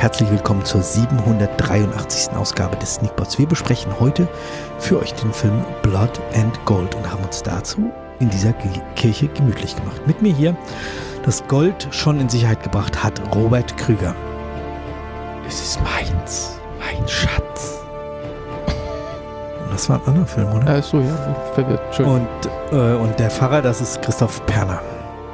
Herzlich willkommen zur 783. Ausgabe des Sneakpots. Wir besprechen heute für euch den Film Blood and Gold und haben uns dazu in dieser Kirche gemütlich gemacht. Mit mir hier das Gold schon in Sicherheit gebracht hat Robert Krüger. Es ist meins, mein Schatz. Das war ein anderer Film, oder? Achso, ja, verwirrt. Schön. Und der Pfarrer, das ist Christoph Perner.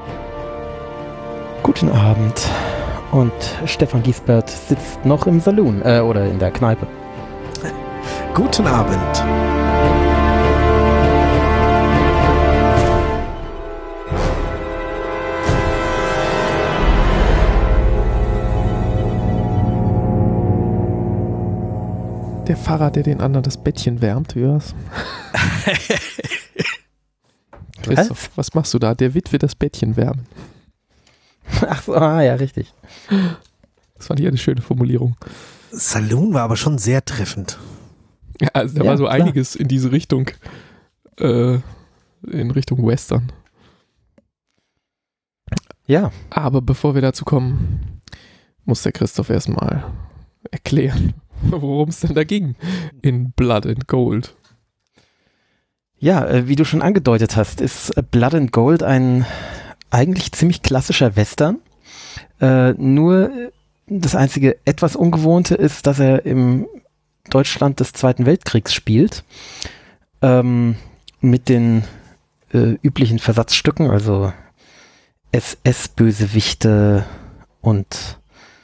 Guten Abend. Und Stefan Giesbert sitzt noch im Saloon, oder in der Kneipe. Guten Abend. Der Pfarrer, der den anderen das Bettchen wärmt, wie war's? Christoph, was machst du da? Der Witwe das Bettchen wärmen. Ach so, ja, richtig. Das fand ich eine schöne Formulierung. Saloon war aber schon sehr treffend. Ja, also da war so klar. Einiges in diese Richtung, in Richtung Western. Ja. Aber bevor wir dazu kommen, muss der Christoph erstmal erklären, worum es denn da ging in Blood and Gold. Ja, wie du schon angedeutet hast, ist Blood and Gold ein eigentlich ziemlich klassischer Western. Nur das einzige etwas Ungewohnte ist, dass er im Deutschland des Zweiten Weltkriegs spielt. Mit den üblichen Versatzstücken, also SS-Bösewichte und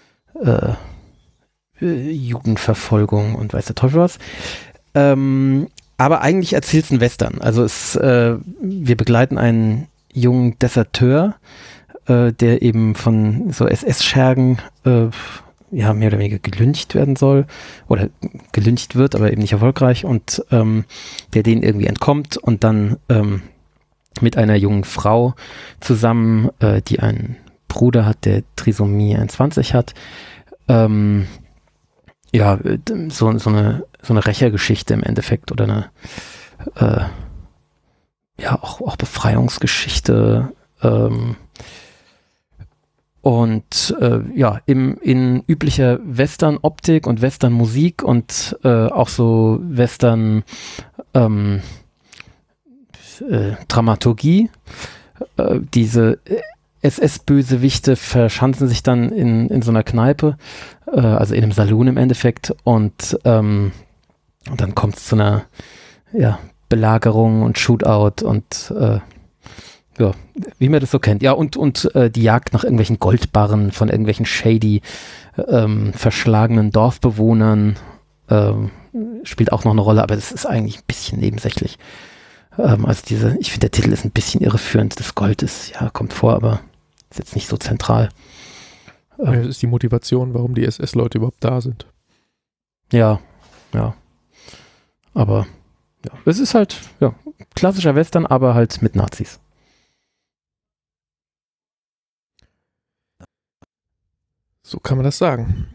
Judenverfolgung und weiß der Teufel was. Aber eigentlich erzählt es ein Western. Also wir begleiten einen jungen Deserteur, der eben von so SS-Schergen mehr oder weniger gelyncht werden soll oder gelyncht wird, aber eben nicht erfolgreich und der denen irgendwie entkommt und dann mit einer jungen Frau zusammen, die einen Bruder hat, der Trisomie 21 hat, so eine Rächergeschichte im Endeffekt oder eine auch Befreiungsgeschichte in üblicher Western-Optik und Western-Musik und auch so Western-Dramaturgie. Diese SS-Bösewichte verschanzen sich dann in so einer Kneipe, also in einem Saloon im Endeffekt und dann kommt es zu einer Belagerung und Shootout und wie man das so kennt. Ja, und die Jagd nach irgendwelchen Goldbarren von irgendwelchen shady, verschlagenen Dorfbewohnern spielt auch noch eine Rolle, aber das ist eigentlich ein bisschen nebensächlich. Ich finde, der Titel ist ein bisschen irreführend. Das Gold kommt vor, aber ist jetzt nicht so zentral. Das ist die Motivation, warum die SS-Leute überhaupt da sind. Ja. Aber es ist halt, klassischer Western, aber halt mit Nazis. So kann man das sagen.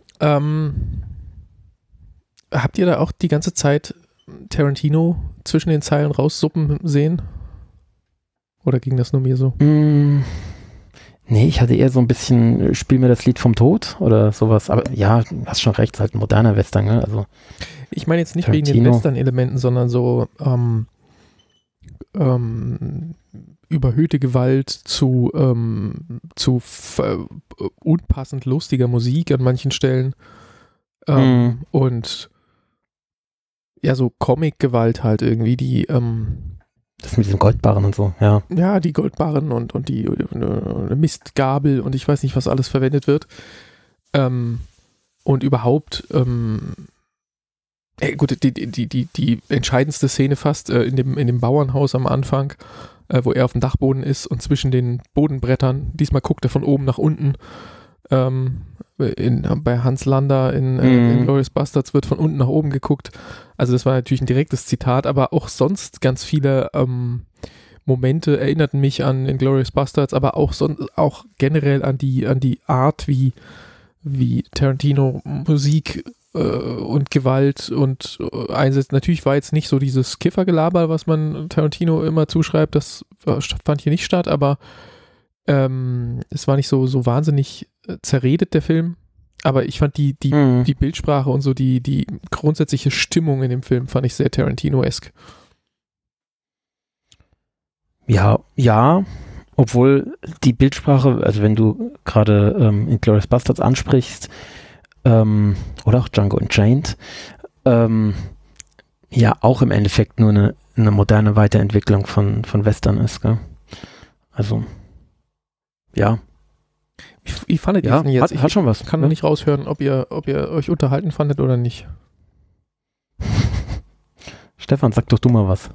Habt ihr da auch die ganze Zeit Tarantino zwischen den Zeilen raussuppen sehen? Oder ging das nur mir so? Nee, ich hatte eher so ein bisschen, spiel mir das Lied vom Tod oder sowas. Aber ja, du hast schon recht, ist halt ein moderner Western, ne? Also, ich meine jetzt nicht Tarantino. wegen den Western-Elementen, sondern so überhöhte Gewalt zu unpassend lustiger Musik an manchen Stellen und so Comic-Gewalt halt irgendwie, die das mit diesen Goldbarren und so, ja. Ja, die Goldbarren und die Mistgabel und ich weiß nicht, was alles verwendet wird. Und überhaupt die entscheidendste Szene fast in dem Bauernhaus am Anfang, wo er auf dem Dachboden ist und zwischen den Bodenbrettern, diesmal guckt er von oben nach unten, bei Hans Landa in Inglourious Basterds wird von unten nach oben geguckt. Also das war natürlich ein direktes Zitat, aber auch sonst ganz viele Momente erinnerten mich an Inglourious Basterds, aber auch generell an die Art, wie Tarantino Musik und Gewalt und einsetzt. Natürlich war jetzt nicht so dieses Kiffergelaber, was man Tarantino immer zuschreibt, das fand hier nicht statt, aber es war nicht so wahnsinnig zerredet, der Film. Aber ich fand die Bildsprache und so die grundsätzliche Stimmung in dem Film fand ich sehr Tarantino-esk. Ja, obwohl die Bildsprache, also wenn du gerade Inglourious Basterds ansprichst, oder auch Django Unchained, ja auch im Endeffekt nur eine moderne Weiterentwicklung von Western ist, gell? Also, ja. Wie fandet ihr denn jetzt? Hat schon was. Ich kann noch nicht raushören, ob ihr euch unterhalten fandet oder nicht. Stefan, sag doch du mal was.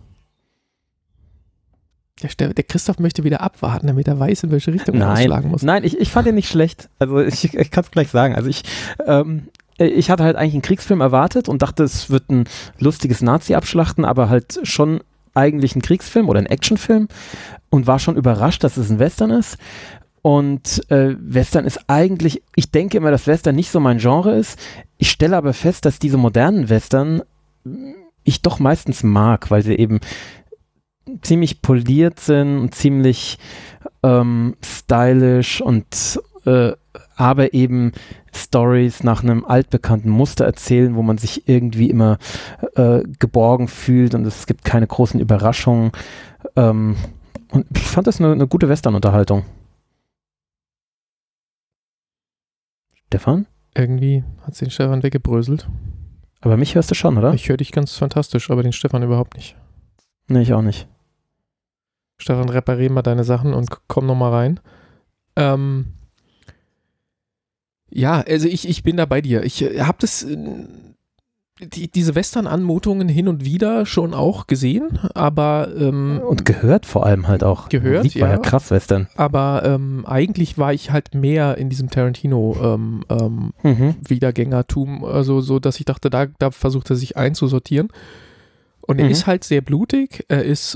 Der Christoph möchte wieder abwarten, damit er weiß, in welche Richtung er ausschlagen muss. Nein, ich fand ihn nicht schlecht. Also ich kann es gleich sagen. Also ich hatte halt eigentlich einen Kriegsfilm erwartet und dachte, es wird ein lustiges Nazi-Abschlachten, aber halt schon eigentlich ein Kriegsfilm oder ein Actionfilm und war schon überrascht, dass es ein Western ist. Und Western ist eigentlich, ich denke immer, dass Western nicht so mein Genre ist. Ich stelle aber fest, dass diese modernen Western ich doch meistens mag, weil sie eben ziemlich poliert sind und ziemlich stylisch und aber eben Stories nach einem altbekannten Muster erzählen, wo man sich irgendwie immer geborgen fühlt und es gibt keine großen Überraschungen. Und ich fand das eine gute Western-Unterhaltung. Stefan? Irgendwie hat den Stefan weggebröselt. Aber mich hörst du schon, oder? Ich höre dich ganz fantastisch, aber den Stefan überhaupt nicht. Nee, ich auch nicht. Stefan, reparier mal deine Sachen und komm nochmal rein. Ja, also ich bin da bei dir. Ich habe das, diese Western-Anmutungen hin und wieder schon auch gesehen, aber und gehört vor allem halt auch. Gehört, Musik war ja krass Western. Aber eigentlich war ich halt mehr in diesem Tarantino Wiedergängertum, also so, dass ich dachte, da versucht er sich einzusortieren. Und er ist halt sehr blutig,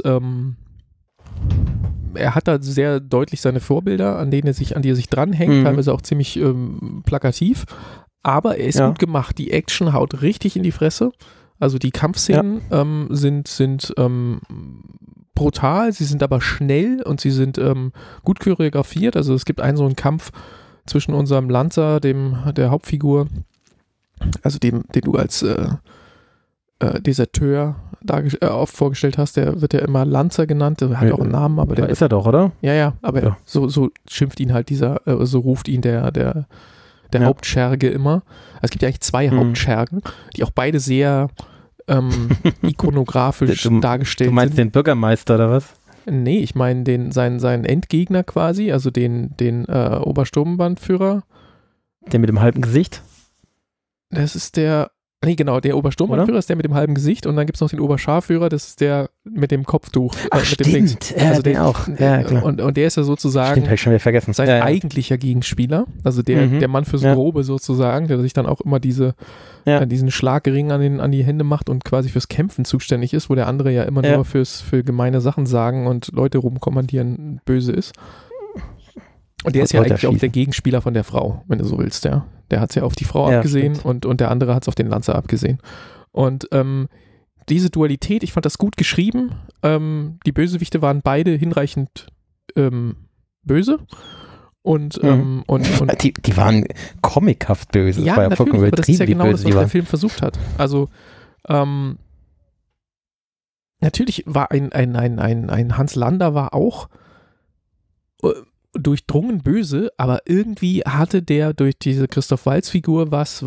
er hat da sehr deutlich seine Vorbilder, an die er sich dranhängt, teilweise auch ziemlich plakativ, aber er ist gut gemacht. Die Action haut richtig in die Fresse, also die Kampfszenen sind brutal, sie sind aber schnell und sie sind gut choreografiert, also es gibt so einen Kampf zwischen unserem Lanza, der Hauptfigur, also den du als Deserteur oft vorgestellt hast, der wird ja immer Lanza genannt, der hat auch einen Namen, aber der ist er doch, oder? Ja, aber so schimpft ihn halt so ruft ihn der Hauptscherge immer. Es gibt ja eigentlich zwei Hauptschergen, die auch beide sehr ikonografisch dargestellt sind. Du meinst den Bürgermeister oder was? Nee, ich meine seinen Endgegner quasi, also den Obersturmbannführer. Der mit dem halben Gesicht? Das ist der Obersturmbannführer ist der mit dem halben Gesicht und dann gibt es noch den Oberscharführer, das ist der mit dem Kopftuch. Mit dem Dings. Also den auch. Ja, klar. Und der ist ja sozusagen Stimmt, hab ich schon wieder vergessen. sein eigentlicher Gegenspieler, also der Mann fürs Grobe sozusagen, der sich dann auch immer diesen Schlagring an die Hände macht und quasi fürs Kämpfen zuständig ist, wo der andere ja immer nur für gemeine Sachen sagen und Leute rumkommandieren böse ist. Und der ist ja eigentlich auch der Gegenspieler von der Frau, wenn du so willst, ja. Der hat es ja auf die Frau abgesehen und der andere hat es auf den Lanza abgesehen. Und diese Dualität, ich fand das gut geschrieben. Die Bösewichte waren beide hinreichend böse. Und die waren comichaft böse. Ja, das war ja vollkommen aber das ist ja genau böse, das, was der Film versucht hat. Also natürlich war ein Hans Lander war auch durchdrungen böse, aber irgendwie hatte der durch diese Christoph Waltz-Figur was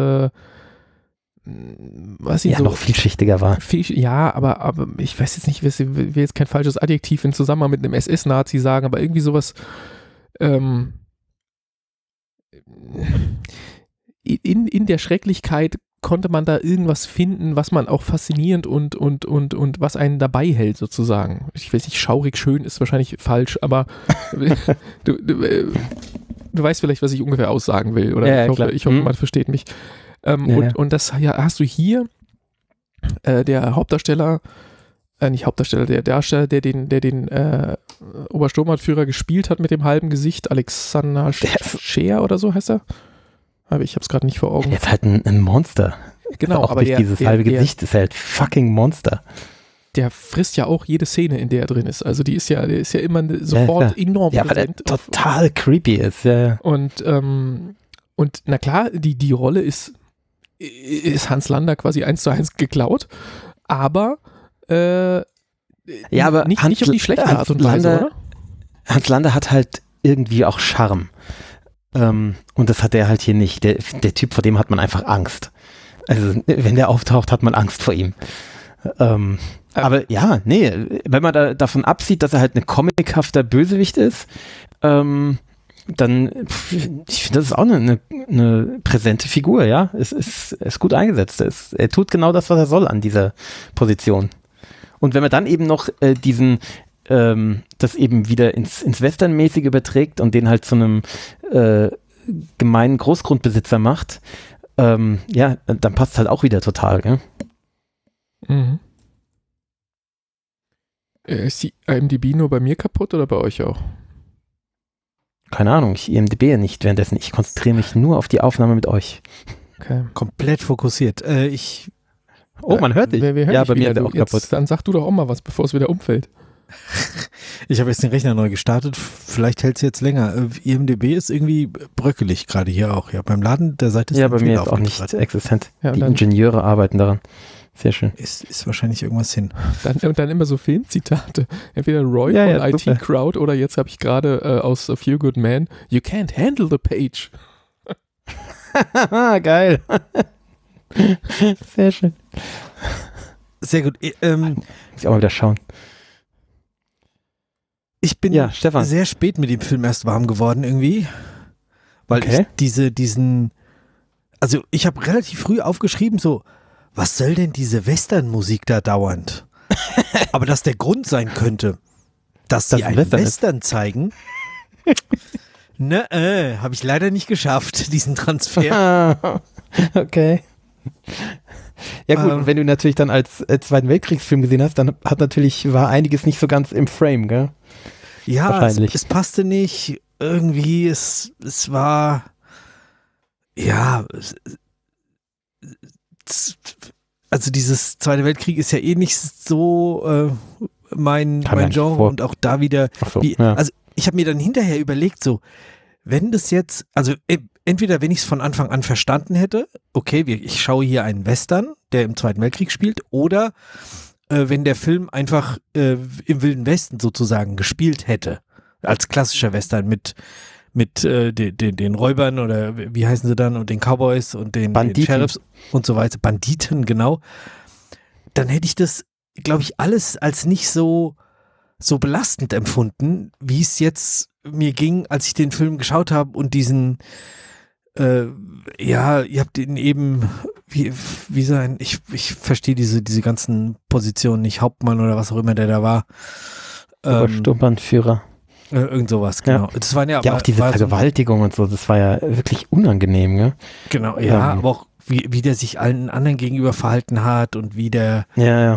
ihn so noch vielschichtiger war. Aber ich weiß jetzt nicht, ich will jetzt kein falsches Adjektiv in Zusammenhang mit einem SS-Nazi sagen, aber irgendwie sowas in der Schrecklichkeit konnte man da irgendwas finden, was man auch faszinierend und was einen dabei hält sozusagen. Ich weiß nicht, schaurig schön ist wahrscheinlich falsch, aber du weißt vielleicht, was ich ungefähr aussagen will, oder? Ich hoffe, man versteht mich. Und das hast du hier, der Hauptdarsteller, der Darsteller, der den Obersturmbannführer gespielt hat mit dem halben Gesicht, Alexander Scheer oder so heißt er. Aber ich habe es gerade nicht vor Augen. Der ist halt ein Monster. Genau, auch aber dieses halbe Gesicht ist halt fucking Monster. Der frisst ja auch jede Szene, in der er drin ist. Also der ist ja immer sofort enorm präsent. Ja, weil der total creepy ist. Ja. Und Und na klar, die Rolle ist Hans Landa quasi 1:1 geklaut, aber aber nicht auf die schlechte Art und Weise, oder? Hans Landa hat halt irgendwie auch Charme. Und das hat er halt hier nicht. Der Typ, vor dem hat man einfach Angst. Also wenn der auftaucht, hat man Angst vor ihm. Aber ja, nee, wenn man davon absieht, dass er halt ein comichafter Bösewicht ist, dann, ich finde, das ist auch eine präsente Figur, ja. Es ist gut eingesetzt. Er tut genau das, was er soll an dieser Position. Und wenn man dann eben noch das eben wieder ins Westernmäßige überträgt und den halt zu einem gemeinen Großgrundbesitzer macht, dann passt es halt auch wieder total, gell? Mhm. Ist die IMDb nur bei mir kaputt oder bei euch auch? Keine Ahnung, ich IMDb ja nicht währenddessen. Ich konzentriere mich nur auf die Aufnahme mit euch. Okay. Komplett fokussiert. Man hört dich. Wer hört ja, dich bei mir wieder? ist er auch kaputt. Dann sag du doch auch mal was, bevor es wieder umfällt. Ich habe jetzt den Rechner neu gestartet, vielleicht hält es jetzt länger. IMDb ist irgendwie bröckelig gerade hier auch. Ja, beim Laden der Seite ist ja, bei mir ist auch nicht existent. Ja, die Ingenieure arbeiten daran. Sehr schön. Ist wahrscheinlich irgendwas hin. Dann immer so Filmzitate. Entweder Roy von IT Crowd oder jetzt habe ich gerade aus A Few Good Men, You can't handle the page. Geil. Sehr schön. Sehr gut. Muss ich auch mal wieder schauen. Ich bin sehr spät mit dem Film erst warm geworden irgendwie, weil ich also ich habe relativ früh aufgeschrieben so, was soll denn diese Western-Musik da dauernd? Aber dass der Grund sein könnte, dass sie einen Western zeigen, habe ich leider nicht geschafft, diesen Transfer. Okay. Ja gut, und wenn du natürlich dann als Zweiten Weltkriegsfilm gesehen hast, dann war einiges nicht so ganz im Frame, gell? Ja, wahrscheinlich. Es passte nicht. Irgendwie, es war also dieses Zweite Weltkrieg ist ja eh nicht so mein Genre und auch da wieder, also ich habe mir dann hinterher überlegt, so, wenn das jetzt, also entweder wenn ich es von Anfang an verstanden hätte, okay, ich schaue hier einen Western, der im Zweiten Weltkrieg spielt, oder wenn der Film einfach im Wilden Westen sozusagen gespielt hätte, als klassischer Western mit den Räubern oder wie heißen sie dann und den Cowboys und den Sheriffs und so weiter, Banditen, genau, dann hätte ich das, glaube ich, alles als nicht so belastend empfunden, wie es jetzt mir ging, als ich den Film geschaut habe und diesen ihr habt ihn eben wie sein, ich verstehe diese ganzen Positionen nicht, Hauptmann oder was auch immer der da war. Obersturmbannführer. Irgend sowas, genau. Ja. Das waren ja auch diese Vergewaltigung und so, das war ja wirklich unangenehm, ne? Genau, ja, aber auch wie der sich allen anderen gegenüber verhalten hat und wie der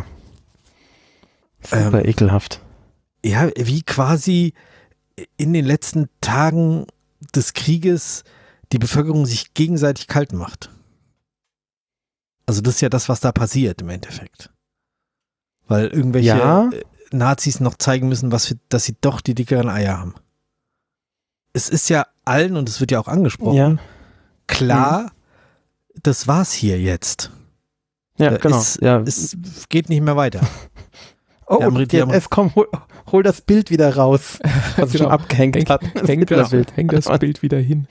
super ekelhaft. Ja, wie quasi in den letzten Tagen des Krieges die Bevölkerung sich gegenseitig kalt macht. Also das ist ja das, was da passiert im Endeffekt. Weil irgendwelche Nazis noch zeigen müssen, dass sie doch die dickeren Eier haben. Es ist ja allen, und es wird ja auch angesprochen, klar, das war's hier jetzt. Ja, genau. Es geht nicht mehr weiter. Komm, hol das Bild wieder raus, was schon abgehängt hat. Häng das Bild wieder hin.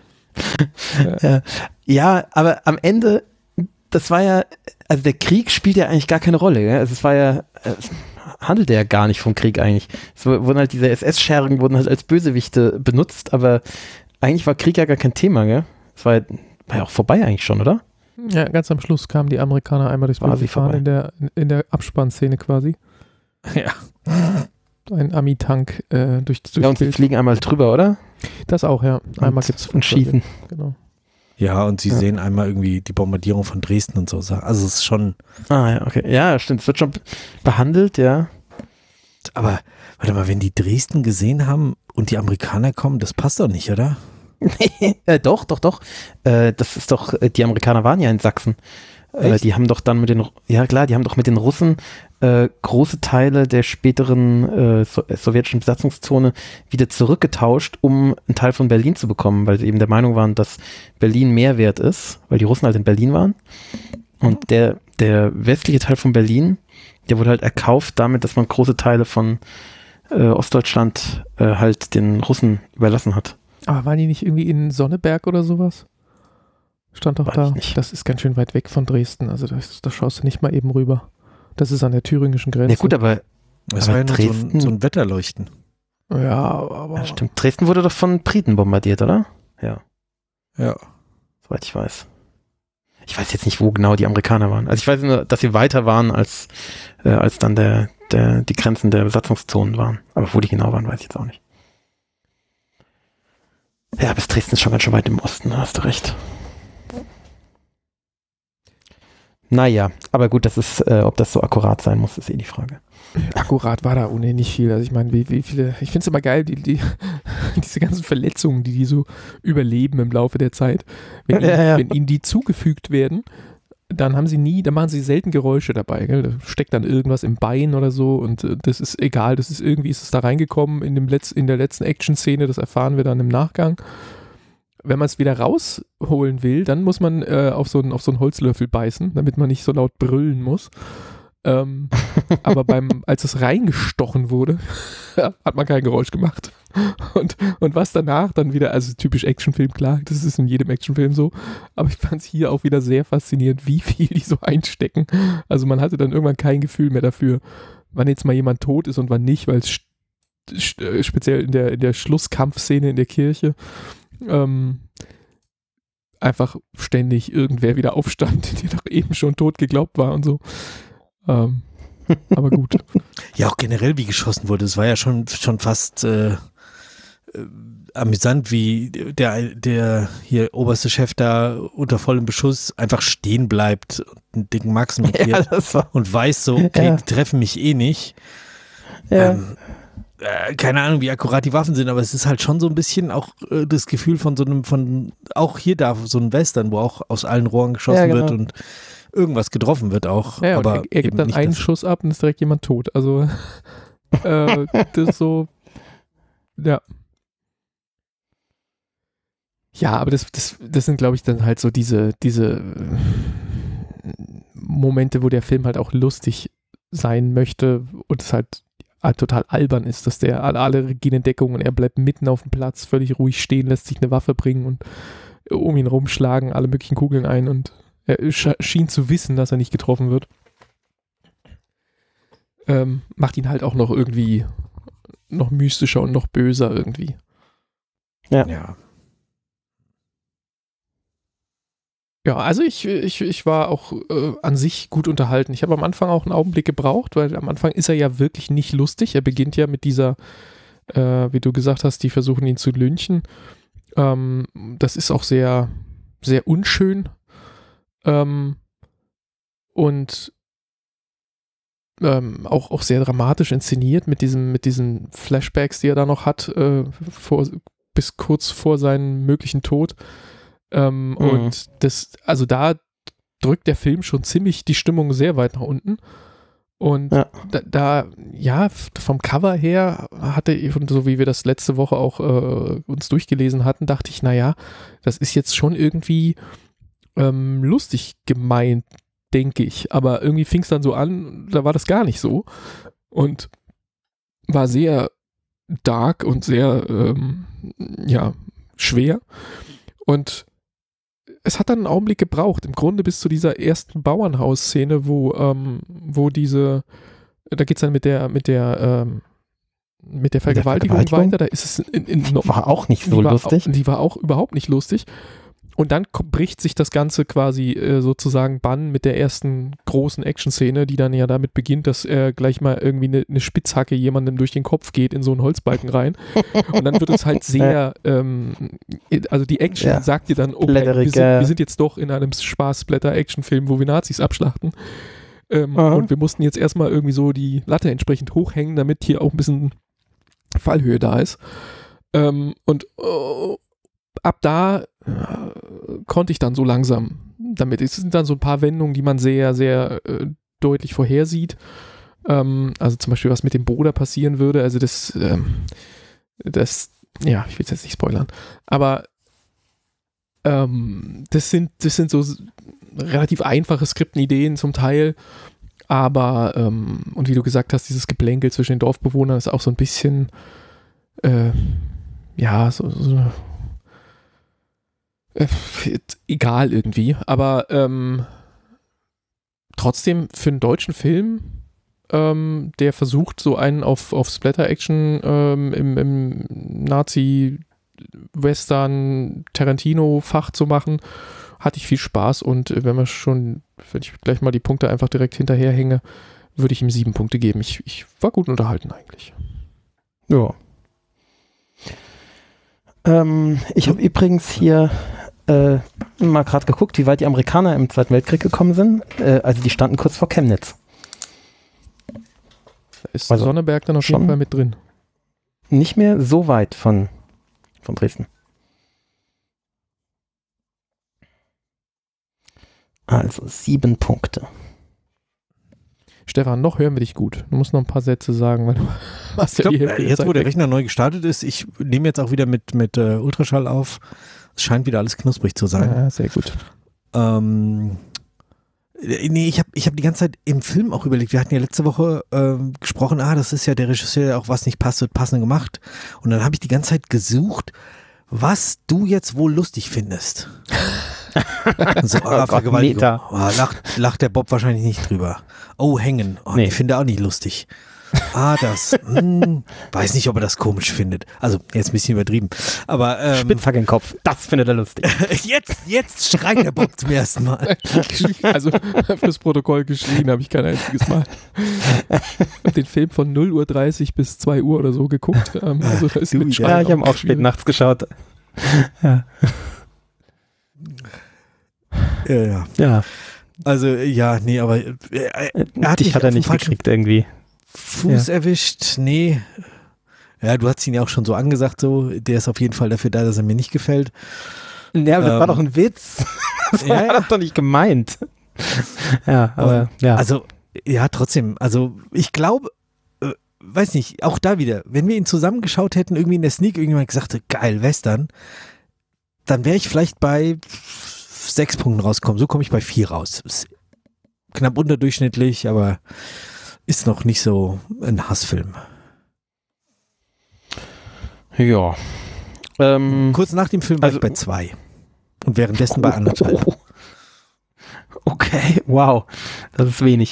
Ja, aber am Ende, das war ja, also der Krieg spielt ja eigentlich gar keine Rolle. Gell? Also es war ja, handelte ja gar nicht vom Krieg eigentlich. Es wurden halt diese SS-Schergen wurden halt als Bösewichte benutzt, aber eigentlich war Krieg ja gar kein Thema. Gell? Es war ja auch vorbei eigentlich schon, oder? Ja, ganz am Schluss kamen die Amerikaner einmal durchs Bild gefahren in der Abspannszene quasi. Ja. Ein Ami-Tank durch und sie fliegen einmal drüber, oder? Das auch, ja. Einmal gibt's und schießen. Genau. Ja, und sie sehen einmal irgendwie die Bombardierung von Dresden und so. Also es ist schon... ja, okay. Ja, stimmt. Es wird schon behandelt, ja. Aber, warte mal, wenn die Dresden gesehen haben und die Amerikaner kommen, das passt doch nicht, oder? Doch. Das ist doch, die Amerikaner waren ja in Sachsen. Die haben doch dann mit den Russen große Teile der späteren sowjetischen Besatzungszone wieder zurückgetauscht, um einen Teil von Berlin zu bekommen, weil sie eben der Meinung waren, dass Berlin mehr wert ist, weil die Russen halt in Berlin waren. Und der westliche Teil von Berlin, der wurde halt erkauft damit, dass man große Teile von Ostdeutschland halt den Russen überlassen hat. Aber waren die nicht irgendwie in Sonneberg oder sowas? Stand doch Weiß da. ich nicht. Das ist ganz schön weit weg von Dresden. Also da schaust du nicht mal eben rüber. Das ist an der thüringischen Grenze. Ja gut, aber Das war ja nur Dresden, so ein Wetterleuchten. ja, aber ja, stimmt. Dresden wurde doch von Briten bombardiert, oder? Ja, Ja. soweit ich weiß. Ich weiß jetzt nicht, wo genau die Amerikaner waren. Also ich weiß nur, dass sie weiter waren, als dann die Grenzen der Besatzungszonen waren. Aber wo die genau waren, weiß ich jetzt auch nicht. Ja, bis Dresden ist schon ganz schön weit im Osten, da hast du recht. Naja, aber gut, das ist, ob das so akkurat sein muss, ist eh die Frage. akkurat war da ohnehin nicht viel. Also ich meine, wie viele, ich finde es immer geil, diese ganzen Verletzungen, die so überleben im Laufe der Zeit. Wenn ihnen die zugefügt werden, dann machen sie selten Geräusche dabei. Gell? Da steckt dann irgendwas im Bein oder so und das ist egal, irgendwie ist es da reingekommen in der letzten Action-Szene, das erfahren wir dann im Nachgang. Wenn man es wieder rausholen will, dann muss man auf so einen Holzlöffel beißen, damit man nicht so laut brüllen muss. Aber als es reingestochen wurde, hat man kein Geräusch gemacht. Und was danach dann wieder, also typisch Actionfilm, klar, das ist in jedem Actionfilm so, aber ich fand es hier auch wieder sehr faszinierend, wie viel die so einstecken. Also man hatte dann irgendwann kein Gefühl mehr dafür, wann jetzt mal jemand tot ist und wann nicht, weil es speziell in der Schlusskampfszene in der Kirche einfach ständig irgendwer wieder aufstand, der doch eben schon tot geglaubt war und so. Aber gut. Ja, auch generell, wie geschossen wurde. Es war ja schon fast amüsant, wie der hier oberste Chef da unter vollem Beschuss einfach stehen bleibt und einen dicken Max markiert und weiß so, okay, die treffen mich eh nicht. Ja. Keine Ahnung, wie akkurat die Waffen sind, aber es ist halt schon so ein bisschen auch das Gefühl auch hier da so ein Western, wo auch aus allen Rohren geschossen wird und irgendwas getroffen wird auch. Ja, aber er gibt dann einen Schuss ab und ist direkt jemand tot. Also das ist so, ja. Ja, aber das sind, glaube ich, dann halt so diese Momente, wo der Film halt auch lustig sein möchte und es halt total albern ist, dass alle gehen in Deckung und er bleibt mitten auf dem Platz völlig ruhig stehen, lässt sich eine Waffe bringen und um ihn rumschlagen alle möglichen Kugeln ein und er schien zu wissen, dass er nicht getroffen wird. Macht ihn halt auch noch irgendwie noch mystischer und noch böser irgendwie. Ja. Ja, also ich war auch an sich gut unterhalten. Ich habe am Anfang auch einen Augenblick gebraucht, weil am Anfang ist er ja wirklich nicht lustig. Er beginnt ja mit dieser, wie du gesagt hast, die versuchen ihn zu lynchen. Das ist auch sehr, sehr unschön und auch sehr dramatisch inszeniert mit diesen Flashbacks, die er da noch hat, bis kurz vor seinem möglichen Tod. Und da drückt der Film schon ziemlich die Stimmung sehr weit nach unten. Und vom Cover her so wie wir das letzte Woche auch uns durchgelesen hatten, dachte ich, naja, das ist jetzt schon irgendwie lustig gemeint, denke ich. Aber irgendwie fing es dann so an, da war das gar nicht so. Und war sehr dark und sehr, schwer. Und es hat dann einen Augenblick gebraucht, im Grunde bis zu dieser ersten Bauernhaus-Szene, wo da geht es dann mit der Vergewaltigung weiter, da ist es war auch nicht so lustig. Die war auch überhaupt nicht lustig. Und dann bricht sich das Ganze quasi sozusagen Bann mit der ersten großen Action-Szene, die dann ja damit beginnt, dass er gleich mal irgendwie eine Spitzhacke jemandem durch den Kopf geht in so einen Holzbalken rein. Und dann wird es halt sehr, also die Action sagt dir dann, okay, wir sind jetzt doch in einem Spaß-Splatter-Action-Film, wo wir Nazis abschlachten. Und wir mussten jetzt erstmal irgendwie so die Latte entsprechend hochhängen, damit hier auch ein bisschen Fallhöhe da ist. Ab da konnte ich dann so langsam damit. Es sind dann so ein paar Wendungen, die man sehr, sehr deutlich vorhersieht. Also zum Beispiel, was mit dem Bruder passieren würde. Also das, ja, ich will es jetzt nicht spoilern. Aber das sind so relativ einfache Skriptenideen zum Teil. Aber, und wie du gesagt hast, dieses Geplänkel zwischen den Dorfbewohnern ist auch so ein bisschen, ja, egal irgendwie. Aber trotzdem für einen deutschen Film, der versucht, so einen auf Splatter-Action im Nazi-Western Tarantino-Fach zu machen, hatte ich viel Spaß. Und wenn ich gleich mal die Punkte einfach direkt hinterherhänge, würde ich ihm 7 Punkte geben. Ich war gut unterhalten eigentlich. Ja. Ich habe übrigens hier mal gerade geguckt, wie weit die Amerikaner im Zweiten Weltkrieg gekommen sind. Also die standen kurz vor Chemnitz. Da ist Sonneberg dann auf jeden Fall mit drin. Nicht mehr so weit von Dresden. Also 7 Punkte. Stefan, noch hören wir dich gut. Du musst noch ein paar Sätze sagen, weil du hast ja die Hälfte der jetzt, Zeit wo der weg. Rechner neu gestartet ist, ich nehme jetzt auch wieder mit Ultraschall auf. Es scheint wieder alles knusprig zu sein. Ja, sehr gut. Nee, ich hab die ganze Zeit im Film auch überlegt, wir hatten ja letzte Woche gesprochen, das ist ja der Regisseur, der auch was nicht passt, wird passend gemacht. Und dann habe ich die ganze Zeit gesucht, was du jetzt wohl lustig findest. So, Vergewaltigung. Lacht der Bob wahrscheinlich nicht drüber. Oh, hängen. Nee. Ich finde auch nicht lustig. Das. Weiß nicht, ob er das komisch findet. Also, jetzt ein bisschen übertrieben. Aber Spitzhack in den Kopf. Das findet er lustig. Jetzt schreit der Bob zum ersten Mal. Also, fürs Protokoll geschrien habe ich kein einziges Mal. Ich habe den Film von 0:30 Uhr bis 2 Uhr oder so geguckt. Also, da ist ich habe auch spät nachts geschaut. Ja. Ja. Also, ja, nee, aber dich hat er nicht gekriegt irgendwie. Fuß erwischt, nee. Ja, du hast ihn ja auch schon so angesagt, so. Der ist auf jeden Fall dafür da, dass er mir nicht gefällt. Ja, aber das war doch ein Witz. Das war doch nicht gemeint. Ja, aber ja. Also, ja, trotzdem. Also, ich glaube, weiß nicht, auch da wieder, wenn wir ihn zusammengeschaut hätten, irgendwie in der Sneak, irgendjemand gesagt hätte, geil, Western, dann wäre ich vielleicht bei 6 Punkten rausgekommen. So komme ich bei 4 raus. Ist knapp unterdurchschnittlich, aber ist noch nicht so ein Hassfilm. Ja. Kurz nach dem Film war ich bei 2. Und währenddessen bei 1,5. Okay, wow. Das ist wenig.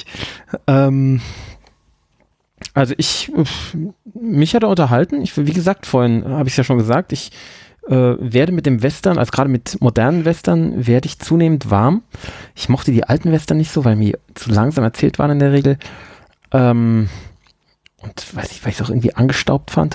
Also mich hat er unterhalten. Wie gesagt, vorhin habe ich es ja schon gesagt, ich werde mit dem Western, also gerade mit modernen Western, werde ich zunehmend warm. Ich mochte die alten Western nicht so, weil mir zu langsam erzählt waren in der Regel. Und weil ich es auch irgendwie angestaubt fand.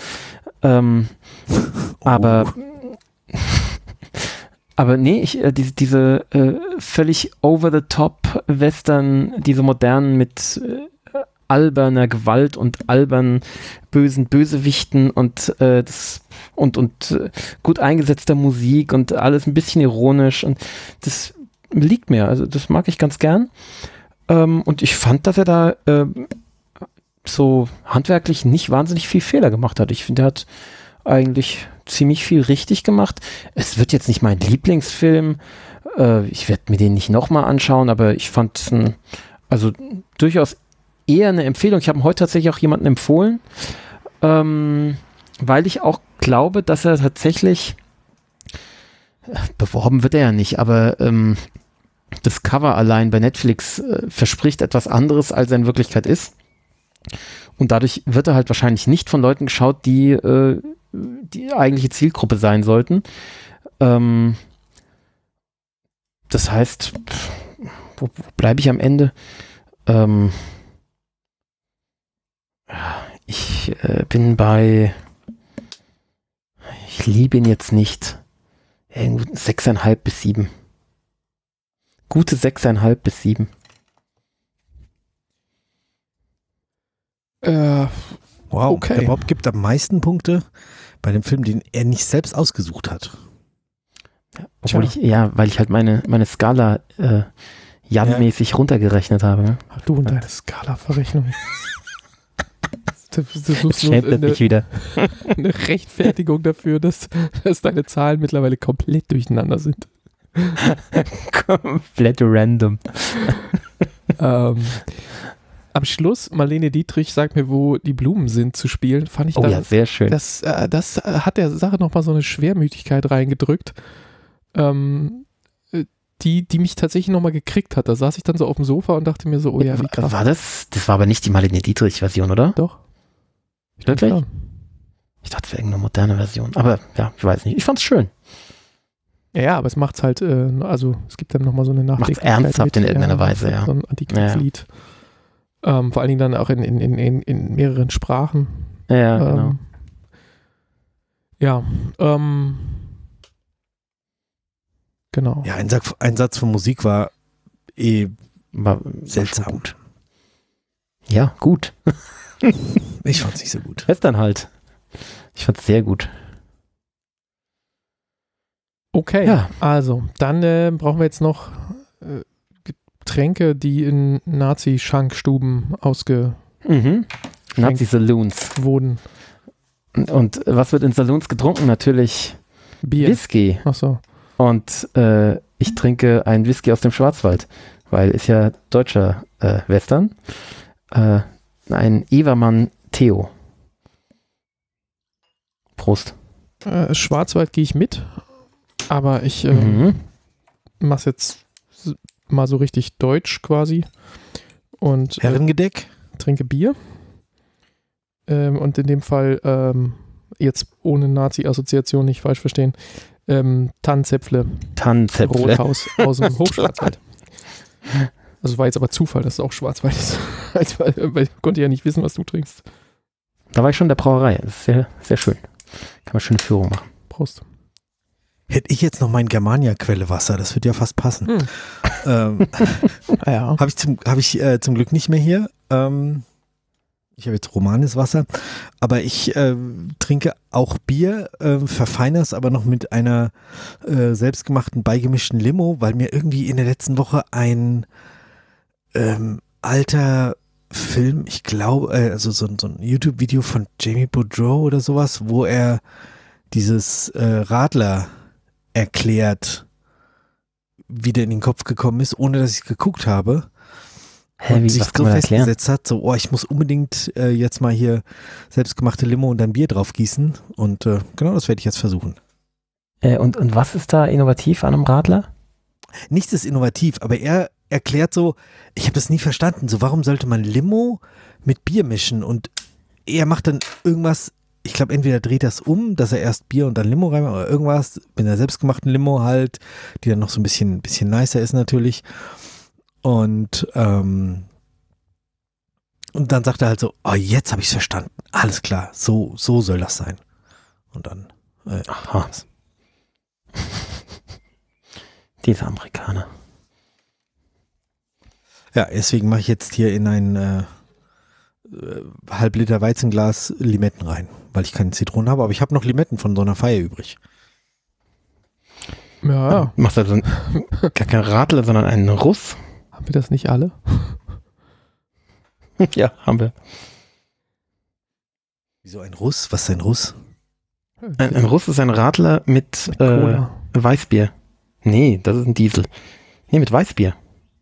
Aber nee, diese völlig over-the-top Western, diese modernen mit alberner Gewalt und albernen bösen Bösewichten und gut eingesetzter Musik und alles ein bisschen ironisch, und das liegt mir, also das mag ich ganz gern. Und ich fand, dass er da so handwerklich nicht wahnsinnig viel Fehler gemacht hat. Ich finde, er hat eigentlich ziemlich viel richtig gemacht. Es wird jetzt nicht mein Lieblingsfilm. Ich werde mir den nicht nochmal anschauen, aber ich fand es also durchaus eher eine Empfehlung. Ich habe ihn heute tatsächlich auch jemandem empfohlen, weil ich auch glaube, dass er tatsächlich beworben wird er ja nicht, aber das Cover allein bei Netflix verspricht etwas anderes, als er in Wirklichkeit ist. Und dadurch wird er halt wahrscheinlich nicht von Leuten geschaut, die die eigentliche Zielgruppe sein sollten. Das heißt, wo bleibe ich am Ende? Ich bin bei, ich liebe ihn jetzt nicht, 6,5 bis 7. Gute 6,5 bis 7. Wow, okay. Der Bob gibt am meisten Punkte bei dem Film, den er nicht selbst ausgesucht hat. Obwohl weil ich halt meine Skala Jan-mäßig runtergerechnet habe. Ne? Ach, du und deine Skala-Verrechnung. Du suchst schämt mich wieder. Eine Rechtfertigung dafür, dass deine Zahlen mittlerweile komplett durcheinander sind. Komplett random. Am Schluss, Marlene Dietrich sagt mir, wo die Blumen sind, zu spielen, fand ich sehr schön. Das hat der Sache nochmal so eine Schwermütigkeit reingedrückt, die mich tatsächlich nochmal gekriegt hat. Da saß ich dann so auf dem Sofa und dachte mir so, oh ja, wie krass. War das war aber nicht die Marlene Dietrich-Version, oder? Doch. Wirklich? Ja. Ich dachte, es wäre irgendeine moderne Version. Aber ja, ich weiß nicht. Ich fand's schön. Ja, aber es macht's halt, also es gibt dann nochmal so eine Nachdenklichkeit. Macht's ernsthaft in irgendeiner Weise, ja. So ein Antikriegslied. Ja. Vor allen Dingen dann auch in mehreren Sprachen. Ja, genau. Ja, genau. Ja, ein Satz von Musik war seltsam. Gut. Ja, gut. Ich fand's nicht so gut. Dann halt. Ich fand's sehr gut. Okay, also, dann brauchen wir jetzt noch Getränke, die in Nazi-Schankstuben Nazi-Saloons wurden. Und was wird in Saloons getrunken? Natürlich Bier. Whisky. Ach so. Und ich trinke einen Whisky aus dem Schwarzwald, weil ist ja deutscher Western. Ein Evermann Theo. Prost. Schwarzwald gehe ich mit, aber ich mach's jetzt mal so richtig deutsch quasi. Und Herrengedeck? Trinke Bier. Und in dem Fall jetzt ohne Nazi-Assoziation nicht falsch verstehen. Tannenzäpfle. Rothaus aus dem Hochschwarzwald. Also war jetzt aber Zufall, dass es auch Schwarzwald ist. Weil ich konnte ja nicht wissen, was du trinkst. Da war ich schon in der Brauerei. Das ist sehr, sehr schön. Kann man schöne Führung machen. Prost. Hätte ich jetzt noch mein Germania-Quellewasser, das wird ja fast passen. Ja. Habe ich zum Glück nicht mehr hier. Ich habe jetzt romanes Wasser, aber ich trinke auch Bier, verfeine es aber noch mit einer selbstgemachten beigemischten Limo, weil mir irgendwie in der letzten Woche ein alter Film, ich glaube, also so ein YouTube-Video von Jamie Boudreau oder sowas, wo er dieses Radler erklärt, wie der in den Kopf gekommen ist, ohne dass ich es geguckt habe. Und sich so festgesetzt hat, so, ich muss unbedingt jetzt mal hier selbstgemachte Limo und dann Bier drauf gießen. Und genau, das werde ich jetzt versuchen. Und was ist da innovativ an einem Radler? Nichts ist innovativ, aber er erklärt so, ich habe das nie verstanden, so warum sollte man Limo mit Bier mischen? Und er macht dann irgendwas, ich glaube entweder dreht das um, dass er erst Bier und dann Limo reinmacht oder irgendwas, mit einer selbstgemachten Limo halt, die dann noch so ein bisschen nicer ist natürlich. Und dann sagt er halt so, jetzt habe ich es verstanden. Alles klar, so soll das sein. Und dann aha. Diese Amerikaner. Ja, deswegen mache ich jetzt hier in ein Halb-Liter Weizenglas Limetten rein, weil ich keine Zitronen habe, aber ich habe noch Limetten von so einer Feier übrig. Ja. Machst du also gar keinen Radler, sondern einen Russ? Haben wir das nicht alle? Ja, haben wir. Wieso ein Russ? Was ist ein Russ? Ein Russ ist ein Radler mit Weißbier. Nee, das ist ein Diesel. Nee, mit Weißbier.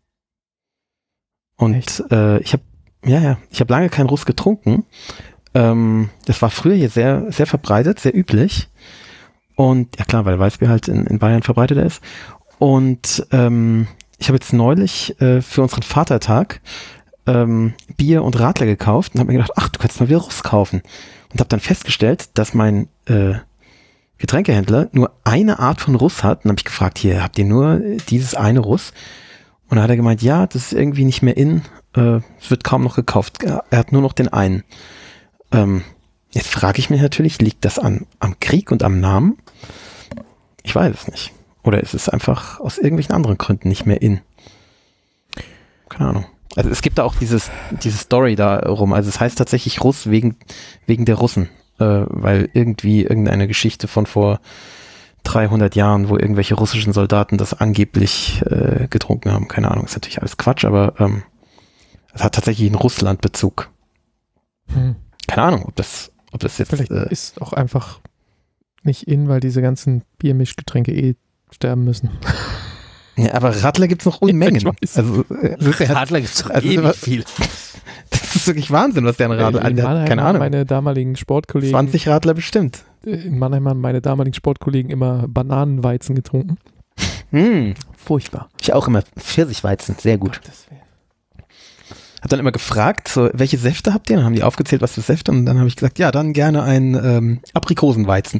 Und ich habe lange keinen Russ getrunken. Das war früher hier sehr, sehr verbreitet, sehr üblich. Und ja klar, weil Weißbier halt in Bayern verbreiteter ist. Und ich habe jetzt neulich für unseren Vatertag Bier und Radler gekauft und habe mir gedacht, ach, du kannst mal wieder Russ kaufen. Und habe dann festgestellt, dass mein Getränkehändler nur eine Art von Russ hat. Und habe ich gefragt, hier, habt ihr nur dieses eine Russ? Und da hat er gemeint, ja, das ist irgendwie nicht mehr in. Es wird kaum noch gekauft. Er hat nur noch den einen. Jetzt frage ich mich natürlich, liegt das am Krieg und am Namen? Ich weiß es nicht. Oder ist es einfach aus irgendwelchen anderen Gründen nicht mehr in? Keine Ahnung. Also es gibt da auch diese Story darum. Also es heißt tatsächlich Russ wegen der Russen. Weil irgendwie irgendeine Geschichte von vor 300 Jahren, wo irgendwelche russischen Soldaten das angeblich getrunken haben. Keine Ahnung, ist natürlich alles Quatsch, aber es hat tatsächlich einen Russland-Bezug. Keine Ahnung, ob das jetzt... Vielleicht ist auch einfach nicht in, weil diese ganzen Biermischgetränke sterben müssen. Ja, aber Radler gibt es noch Unmengen. Ja, ich weiß. Also, Radler gibt es doch ewig viel. Das ist wirklich Wahnsinn, was der an Radler... In Mannheim keine Ahnung. Meine damaligen Sportkollegen... 20 Radler bestimmt. In Mannheim haben meine damaligen Sportkollegen immer Bananenweizen getrunken. Furchtbar. Ich auch immer Pfirsichweizen, sehr gut. Hab dann immer gefragt, so, welche Säfte habt ihr? Dann haben die aufgezählt, was für Säfte, und dann habe ich gesagt, ja, dann gerne ein Aprikosenweizen.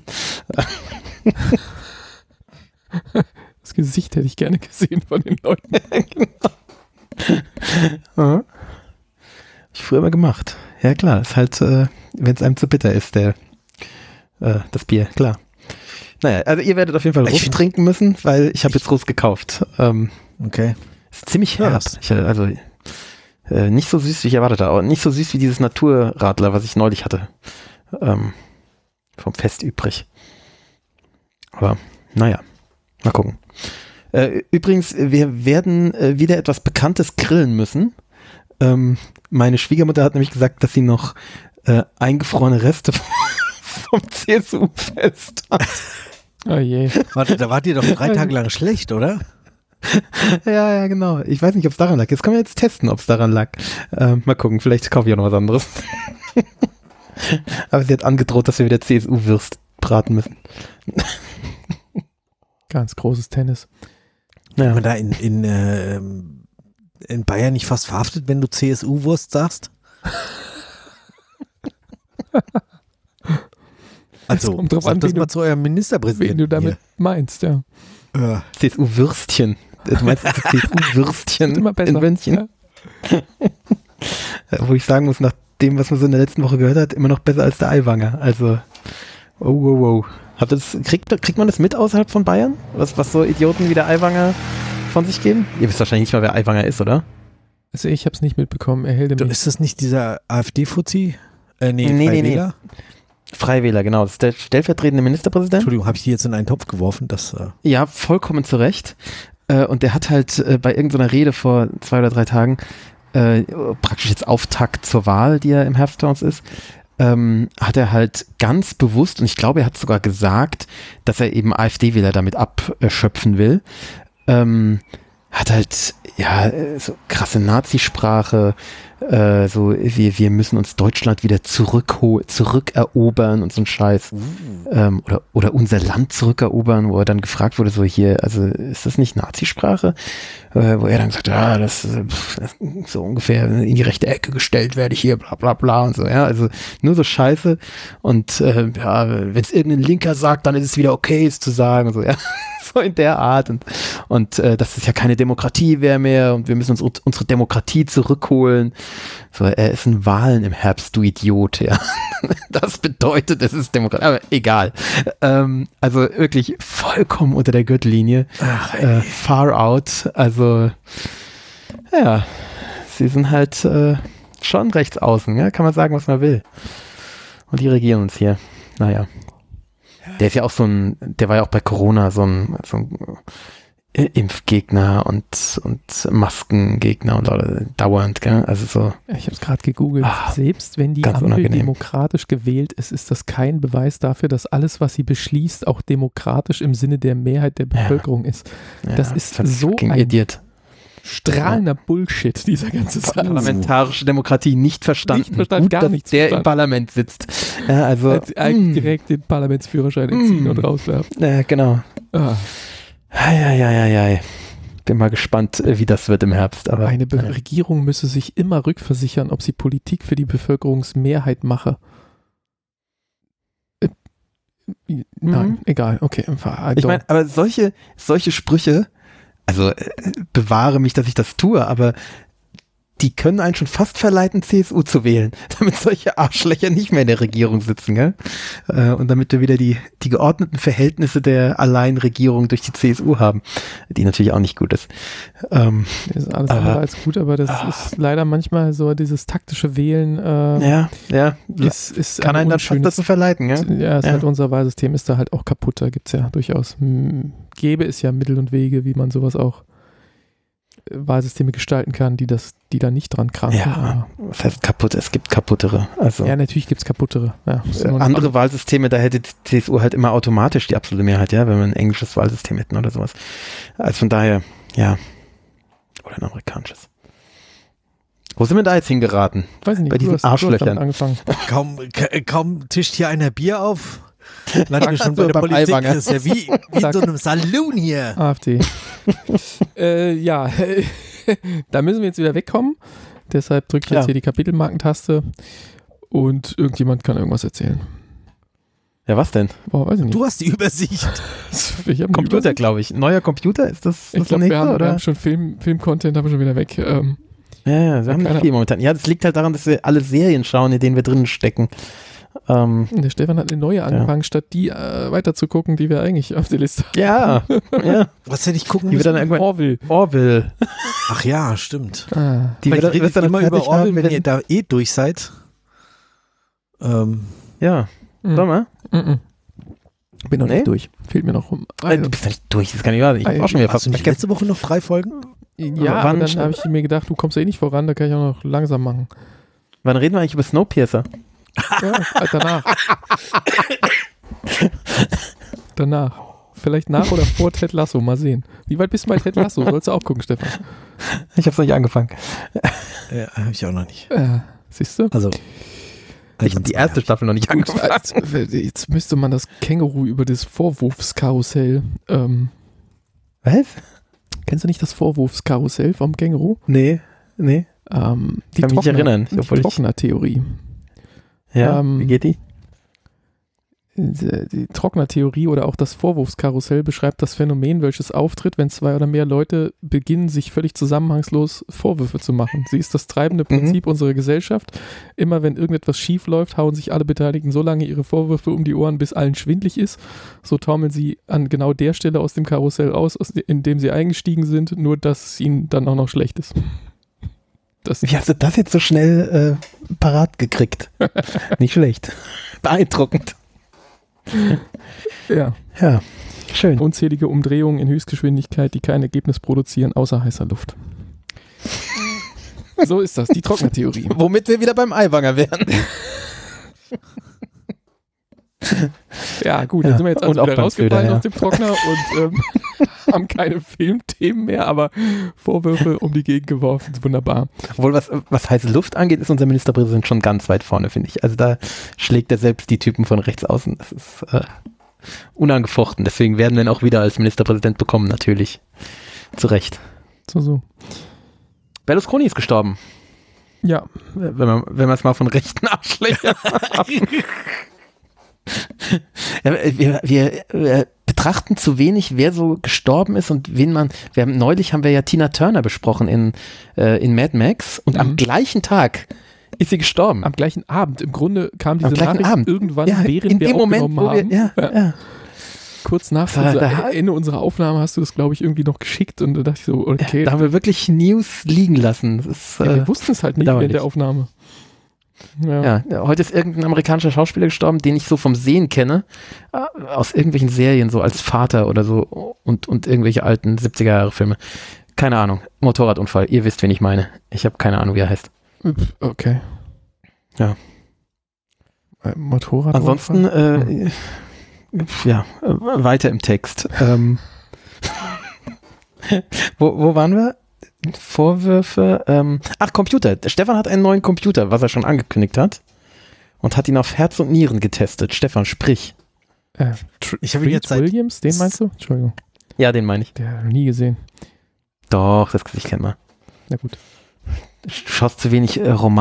Das Gesicht hätte ich gerne gesehen von den Leuten. Hab ich früher immer gemacht. Ja klar, ist halt, wenn es einem zu bitter ist, das Bier, klar. Naja, also ihr werdet auf jeden Fall Russ trinken müssen, weil ich habe jetzt Russ gekauft. Okay. Ist ziemlich herb. Nicht so süß, wie ich erwartet habe, aber nicht so süß wie dieses Naturradler, was ich neulich hatte. Vom Fest übrig. Aber naja, mal gucken. Übrigens, wir werden wieder etwas Bekanntes grillen müssen. Meine Schwiegermutter hat nämlich gesagt, dass sie noch eingefrorene Reste vom CSU-Fest hat. Oh je. Warte, da wart ihr doch 3 Tage lang schlecht, oder? Ja, genau. Ich weiß nicht, ob es daran lag. Jetzt können wir jetzt testen, ob es daran lag. Mal gucken, vielleicht kaufe ich auch noch was anderes. Aber sie hat angedroht, dass wir wieder CSU-Würst braten müssen. Ganz großes Tennis. Ja. Wenn man da in Bayern nicht fast verhaftet, wenn du CSU-Wurst sagst? Also, kommt drauf sag an, das wen mal zu eurem Ministerpräsidenten. Wen du damit meinst, ja. CSU-Würstchen. Du meinst das CSU-Würstchen Immer besser, in München? Ja. Wo ich sagen muss, nach dem, was man so in der letzten Woche gehört hat, immer noch besser als der Aiwanger. Also, wow. Kriegt man das mit außerhalb von Bayern? Was so Idioten wie der Aiwanger von sich geben? Ihr wisst wahrscheinlich nicht mal, wer Aiwanger ist, oder? Also ich habe es nicht mitbekommen. Er hält Ist das nicht dieser AfD-Fuzzi? Nee, Freiwähler? Freiwähler, genau. Das ist der stellvertretende Ministerpräsident. Entschuldigung, habe ich die jetzt in einen Topf geworfen? Ja, vollkommen zu Recht. Und der hat halt bei irgendeiner Rede vor 2 oder 3 Tagen praktisch jetzt Auftakt zur Wahl, die ja im Herbst bei uns ist, hat er halt ganz bewusst, und ich glaube, er hat sogar gesagt, dass er eben AfD-Wähler damit abschöpfen will, hat halt, ja, so krasse Nazisprache, so, wir müssen uns Deutschland wieder zurückerobern und so ein Scheiß. Oder unser Land zurückerobern, wo er dann gefragt wurde, so hier, also ist das nicht Nazisprache? Wo er dann gesagt, ja, das so ungefähr in die rechte Ecke gestellt werde ich hier, bla bla bla und so, ja, also nur so Scheiße. Und ja, wenn es irgendein Linker sagt, dann ist es wieder okay, es zu sagen und so, ja. So in der Art und dass es ja keine Demokratie wäre mehr und wir müssen uns unsere Demokratie zurückholen. So, er ist in Wahlen im Herbst, du Idiot, ja. Das bedeutet, es ist Demokratie, aber egal. Also wirklich vollkommen unter der Gürtellinie. Far out, also ja, sie sind halt schon rechts außen, ja? Kann man sagen, was man will. Und die regieren uns hier. Naja. Der ist ja auch der war ja auch bei Corona so ein Impfgegner und Maskengegner und dauernd, gell? Also so. Ja, ich habe es gerade gegoogelt. Selbst wenn die Ampel demokratisch gewählt ist, ist das kein Beweis dafür, dass alles, was sie beschließt, auch demokratisch im Sinne der Mehrheit der Bevölkerung ist. Das ist so ein Idiot. Strahlender Bullshit, dieser ganze Satz. Parlamentarische Demokratie nicht verstanden. Gut, gar nichts der im Parlament sitzt. Ja, also eigentlich direkt den Parlamentsführerschein entziehen und rauswerfen. Ja, genau. Ja. Bin mal gespannt, wie das wird im Herbst. Aber eine Regierung müsse sich immer rückversichern, ob sie Politik für die Bevölkerungsmehrheit mache. Nein, egal. Okay. Ich meine, aber solche Sprüche, also bewahre mich, dass ich das tue, aber die können einen schon fast verleiten, CSU zu wählen, damit solche Arschlöcher nicht mehr in der Regierung sitzen, gell? Und damit wir wieder die geordneten Verhältnisse der Alleinregierung durch die CSU haben, die natürlich auch nicht gut ist. Das ist alles andere als gut, aber das ist leider manchmal so dieses taktische Wählen. Ist kann einen dann fast dazu verleiten, gell? Ja, halt unser Wahlsystem ist da halt auch kaputt, da gibt es ja durchaus, gäbe es ja Mittel und Wege, wie man sowas auch Wahlsysteme gestalten kann, die da nicht dran kranken. Ja, was heißt kaputt? Es gibt kaputtere. Also, ja, natürlich gibt es kaputtere. Ja, andere Wahlsysteme, da hätte die CSU halt immer automatisch die absolute Mehrheit, ja, wenn wir ein englisches Wahlsystem hätten oder sowas. Also von daher, ja. Oder ein amerikanisches. Wo sind wir da jetzt hingeraten? Weiß ich nicht. Bei diesen Arschlöchern. Angefangen. Kaum tischt hier einer Bier auf. Landen wir schon bei der Politik. Das ist ja wie in so einem Saloon hier. AfD. Ja, da müssen wir jetzt wieder wegkommen. Deshalb drücke ich jetzt hier die Kapitelmarkentaste und irgendjemand kann irgendwas erzählen. Ja, was denn? Boah, weiß ich nicht. Du hast die Übersicht. Ich habe Computer, glaube ich. Neuer Computer, ist das ich glaube, wir haben schon Film-Content, haben wir schon wieder weg. Ja, wir haben nicht viel momentan. Ja, das liegt halt daran, dass wir alle Serien schauen, in denen wir drinnen stecken. Der Stefan hat eine neue angefangen, statt die weiter zu gucken, die wir eigentlich auf der Liste haben. Ja, ja. Was hätte ich gucken müssen? Dann irgendwann Orville. Ach ja, stimmt. Die redet immer über Orville, wenn ihr da durch seid. Ja. Sag mal. Bin noch nicht durch. Fehlt mir noch du bist nicht durch, das kann ich wahr. Ich habe auch schon wieder fast. Hast du nicht letzte Woche noch 3 Folgen? Ja, aber dann habe ich mir gedacht, du kommst ja eh nicht voran, da kann ich auch noch langsam machen. Wann reden wir eigentlich über Snowpiercer? Ja, danach. Danach. Vielleicht nach oder vor Ted Lasso, mal sehen. Wie weit bist du bei Ted Lasso? Sollst du auch gucken, Stefan? Ich hab's noch nicht angefangen. Ja, hab ich auch noch nicht. Siehst du? Also ich habe die erste Staffel noch nicht angefangen. Jetzt müsste man das Känguru über das Vorwurfskarussell. Was? Kennst du nicht das Vorwurfskarussell vom Känguru? Nee. Die kann mich nicht erinnern. Die Trockner-Theorie. Ja, wie geht die? Die Trockner-Theorie oder auch das Vorwurfskarussell beschreibt das Phänomen, welches auftritt, wenn 2 oder mehr Leute beginnen, sich völlig zusammenhangslos Vorwürfe zu machen. Sie ist das treibende Prinzip unserer Gesellschaft. Immer wenn irgendetwas schief läuft, hauen sich alle Beteiligten so lange ihre Vorwürfe um die Ohren, bis allen schwindlig ist. So taumeln sie an genau der Stelle aus dem Karussell aus, in dem sie eingestiegen sind, nur dass es ihnen dann auch noch schlecht ist. Wie hast du das jetzt so schnell parat gekriegt? Nicht schlecht. Beeindruckend. Ja, schön. Unzählige Umdrehungen in Höchstgeschwindigkeit, die kein Ergebnis produzieren, außer heißer Luft. So ist das, die Trockner-Theorie. Womit wir wieder beim Eiwanger wären. Ja, gut, dann sind wir jetzt also wieder rausgefallen aus dem Trockner und haben keine Filmthemen mehr, aber Vorwürfe um die Gegend geworfen, wunderbar. Obwohl, was heiße Luft angeht, ist unser Ministerpräsident schon ganz weit vorne, finde ich. Also da schlägt er selbst die Typen von rechts außen. Das ist unangefochten. Deswegen werden wir ihn auch wieder als Ministerpräsident bekommen, natürlich. Zu Recht. So. Berlusconi ist gestorben. Ja. Wenn man es mal von rechten Arschlöchern wir betrachten zu wenig, wer so gestorben ist und wen man. Neulich haben wir ja Tina Turner besprochen in Mad Max und am gleichen Tag ist sie gestorben. Am gleichen Abend. Im Grunde kam diese Nachricht irgendwann, während in wir dem aufgenommen Moment, haben. Kurz nach Ende unserer Aufnahme hast du das, glaube ich, irgendwie noch geschickt und da dachte ich so, okay. Da haben wir wirklich News liegen lassen. Wir wussten es halt nicht während der Aufnahme. Ja, heute ist irgendein amerikanischer Schauspieler gestorben, den ich so vom Sehen kenne, aus irgendwelchen Serien, so als Vater oder so und irgendwelche alten 70er-Jahre-Filme. Keine Ahnung. Motorradunfall. Ihr wisst, wen ich meine. Ich habe keine Ahnung, wie er heißt. Okay. Ja. Motorradunfall? Ansonsten, weiter im Text. Wo waren wir? Vorwürfe. Computer. Stefan hat einen neuen Computer, was er schon angekündigt hat. Und hat ihn auf Herz und Nieren getestet. Stefan, sprich. Ich habe ihn jetzt Williams, den meinst du? Entschuldigung. Ja, den meine ich. Der habe ich nie gesehen. Doch, das Gesicht kennt man. Na gut. Du schaust zu wenig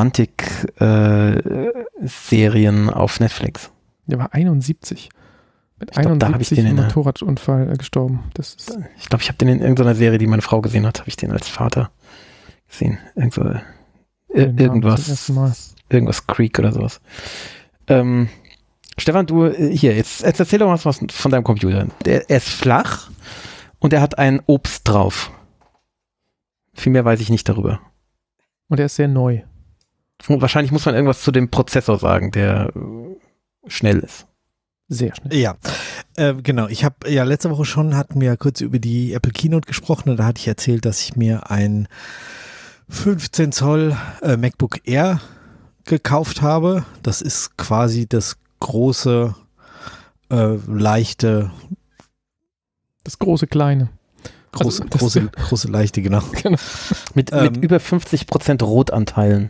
Romantik-Serien auf Netflix. Der war 71. Mit 71 im Motorradunfall gestorben. Ich glaube, ich habe den in irgendeiner Serie, die meine Frau gesehen hat, habe ich den als Vater gesehen. Irgendwas Creek oder sowas. Stefan, du, hier, jetzt erzähl doch was von deinem Computer. Er ist flach und er hat ein Obst drauf. Viel mehr weiß ich nicht darüber. Und er ist sehr neu. Und wahrscheinlich muss man irgendwas zu dem Prozessor sagen, der schnell ist. Sehr schnell. Ja, genau. Ich habe ja letzte Woche schon, hatten wir ja kurz über die Apple Keynote gesprochen und da hatte ich erzählt, dass ich mir ein 15 Zoll MacBook Air gekauft habe. Das ist quasi das große, leichte. Das große, kleine. Große, leichte, genau. Mit über 50% Rotanteilen.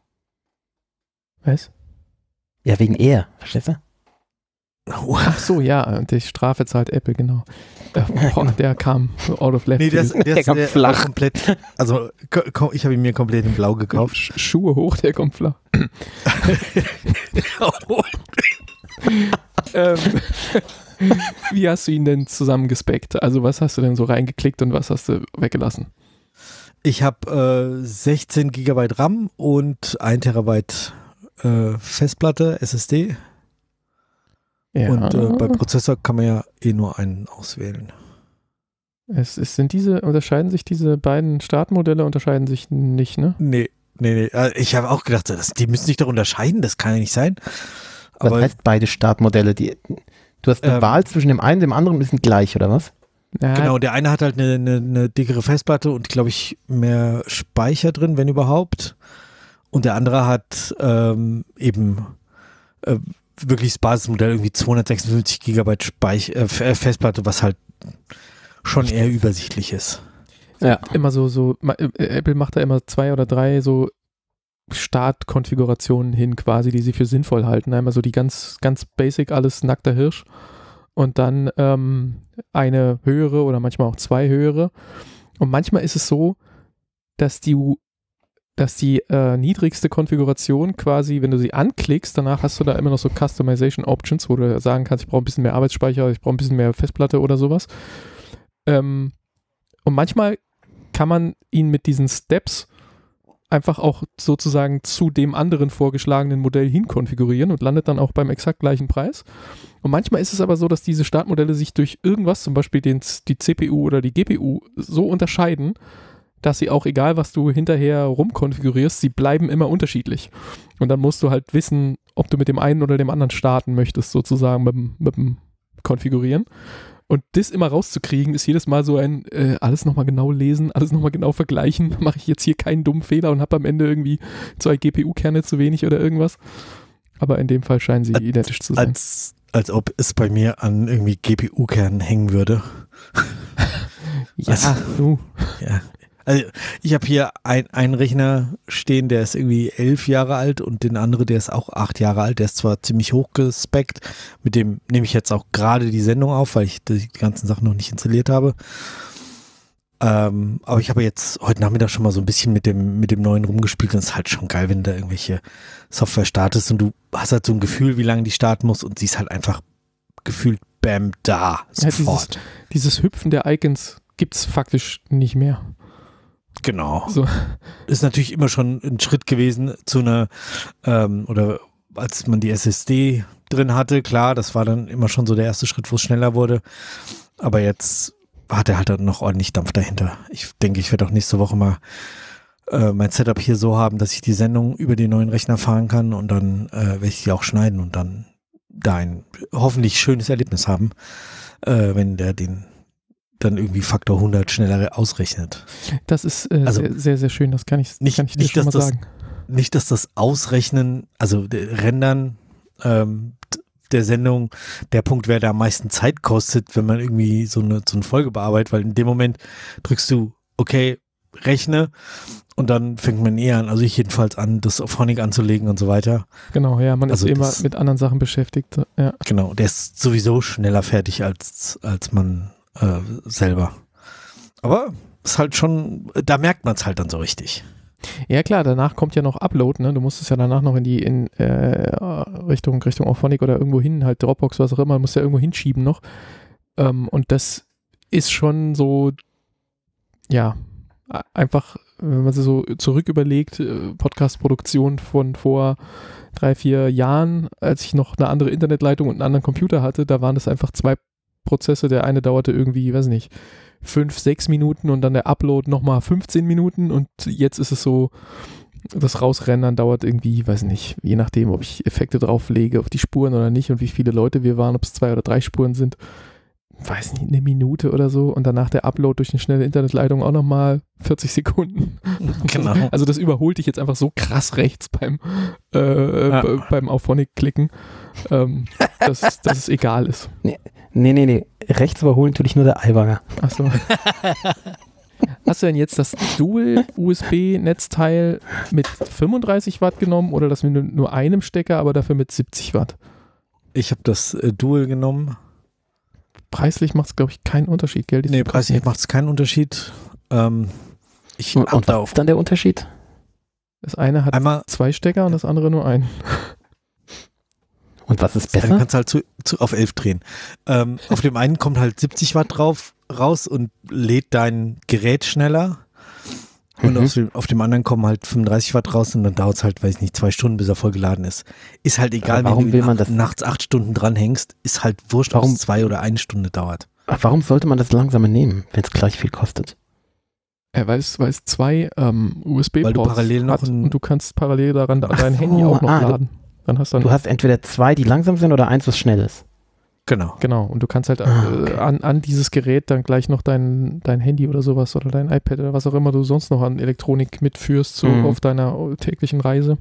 Was? Ja, wegen Air, verstehst du? Ach so, ja, die Strafe zahlt Apple, genau. Der kam out of left. Nee, der kam flach. Komplett, also ich habe ihn mir komplett in blau gekauft. Schuhe hoch, der kommt flach. Wie hast du ihn denn zusammengespeckt? Also was hast du denn so reingeklickt und was hast du weggelassen? Ich habe 16 GB RAM und 1 Terabyte Festplatte, SSD. Ja. Und beim Prozessor kann man ja nur einen auswählen. Unterscheiden sich diese beiden Startmodelle nicht, ne? Nee. Ich habe auch gedacht, die müssen sich doch unterscheiden, das kann ja nicht sein. Aber was heißt beide Startmodelle? Du hast eine Wahl zwischen dem einen und dem anderen und die sind gleich, oder was? Ja. Genau, der eine hat halt eine dickere Festplatte und, glaube ich, mehr Speicher drin, wenn überhaupt. Und der andere hat wirklich das Basismodell, irgendwie 256 Gigabyte Festplatte, was halt schon eher übersichtlich ist. Ja. Immer Apple macht da immer 2 oder 3 so Startkonfigurationen hin quasi, die sie für sinnvoll halten. Einmal so die ganz, ganz basic, alles nackter Hirsch und dann eine höhere oder manchmal auch 2 höhere. Und manchmal ist es so, dass die niedrigste Konfiguration quasi, wenn du sie anklickst, danach hast du da immer noch so Customization Options, wo du sagen kannst, ich brauche ein bisschen mehr Arbeitsspeicher, ich brauche ein bisschen mehr Festplatte oder sowas. Und manchmal kann man ihn mit diesen Steps einfach auch sozusagen zu dem anderen vorgeschlagenen Modell hinkonfigurieren und landet dann auch beim exakt gleichen Preis. Und manchmal ist es aber so, dass diese Startmodelle sich durch irgendwas, zum Beispiel die CPU oder die GPU, so unterscheiden, dass sie auch, egal was du hinterher rumkonfigurierst, sie bleiben immer unterschiedlich. Und dann musst du halt wissen, ob du mit dem einen oder dem anderen starten möchtest, sozusagen mit dem Konfigurieren. Und das immer rauszukriegen, ist jedes Mal so ein alles nochmal genau lesen, alles nochmal genau vergleichen. Mache ich jetzt hier keinen dummen Fehler und habe am Ende irgendwie 2 GPU-Kerne zu wenig oder irgendwas. Aber in dem Fall scheinen sie identisch zu sein. Als ob es bei mir an irgendwie GPU-Kernen hängen würde. Ja, du. Ja. Also ich habe hier einen Rechner stehen, der ist irgendwie 11 Jahre alt und den anderen, der ist auch 8 Jahre alt. Der ist zwar ziemlich hochgespeckt, mit dem nehme ich jetzt auch gerade die Sendung auf, weil ich die ganzen Sachen noch nicht installiert habe. Aber ich habe jetzt heute Nachmittag schon mal so ein bisschen mit dem neuen rumgespielt und es ist halt schon geil, wenn du da irgendwelche Software startest und du hast halt so ein Gefühl, wie lange die starten muss und sie ist halt einfach gefühlt bam da, sofort. Ja, dieses Hüpfen der Icons gibt es faktisch nicht mehr. Genau. So. Ist natürlich immer schon ein Schritt gewesen zu einer, oder als man die SSD drin hatte, klar, das war dann immer schon so der erste Schritt, wo es schneller wurde. Aber jetzt hat er halt dann noch ordentlich Dampf dahinter. Ich denke, ich werde auch nächste Woche mal mein Setup hier so haben, dass ich die Sendung über den neuen Rechner fahren kann und dann werde ich die auch schneiden und dann da ein hoffentlich schönes Erlebnis haben, wenn der den dann irgendwie Faktor 100 schneller ausrechnet. Das ist sehr, sehr schön, das kann ich dir schon mal sagen. Nicht, dass das Ausrechnen, also Rendern der Sendung der Punkt, wer da am meisten Zeit kostet, wenn man irgendwie so eine Folge bearbeitet, weil in dem Moment drückst du, okay, rechne und dann fängt man eher an, also ich jedenfalls an, das auf Honig anzulegen und so weiter. Genau, ja, man ist immer mit anderen Sachen beschäftigt. Ja. Genau, der ist sowieso schneller fertig als man selber. Aber ist halt schon, da merkt man es halt dann so richtig. Ja klar, danach kommt ja noch Upload, ne? Du musst es ja danach noch in Richtung Auphonic oder irgendwo hin, halt Dropbox, was auch immer, musst ja irgendwo hinschieben noch. Und das ist schon so, ja, einfach, wenn man so zurück überlegt, Podcast-Produktion von vor 3-4 Jahren, als ich noch eine andere Internetleitung und einen anderen Computer hatte, da waren das einfach 2 Prozesse. Der eine dauerte irgendwie, weiß nicht, 5-6 Minuten und dann der Upload nochmal 15 Minuten und jetzt ist es so, das Rausrendern dauert irgendwie, weiß nicht, je nachdem, ob ich Effekte drauflege auf die Spuren oder nicht und wie viele Leute wir waren, ob es 2 oder 3 Spuren sind, weiß nicht, 1 Minute oder so und danach der Upload durch eine schnelle Internetleitung auch nochmal 40 Sekunden. Genau. Also das überholt dich jetzt einfach so krass rechts beim Auphonic-Klicken, dass es egal ist. Nee. Rechts überholen tue ich nur der Eiwanger. Achso. Hast du denn jetzt das Dual-USB-Netzteil mit 35 Watt genommen oder das mit nur einem Stecker, aber dafür mit 70 Watt? Ich habe das Dual genommen. Preislich macht es, glaube ich, keinen Unterschied, gell? Nee, preislich macht es keinen Unterschied. Und was ist dann der Unterschied? Das eine hat 2 Stecker und das andere nur einen. Und was ist besser? besser? Du kannst halt auf 11 drehen. Auf dem einen kommt halt 70 Watt raus und lädt dein Gerät schneller. Und auf dem anderen kommen halt 35 Watt raus und dann dauert es halt, weiß ich nicht, 2 Stunden, bis er voll geladen ist. Ist halt egal, wenn du nachts 8 Stunden dranhängst, ist halt wurscht, ob es 2 oder 1 Stunde dauert. Warum sollte man das langsamer nehmen, wenn es gleich viel kostet? Weil es 2 USB-Ports Weil du parallel noch hat und du kannst parallel daran dein Handy auch noch laden. Dann hast du hast entweder 2, die langsam sind oder 1, was schnell ist. Genau. Und du kannst halt an dieses Gerät dann gleich noch dein Handy oder sowas oder dein iPad oder was auch immer du sonst noch an Elektronik mitführst, so auf deiner täglichen Reise.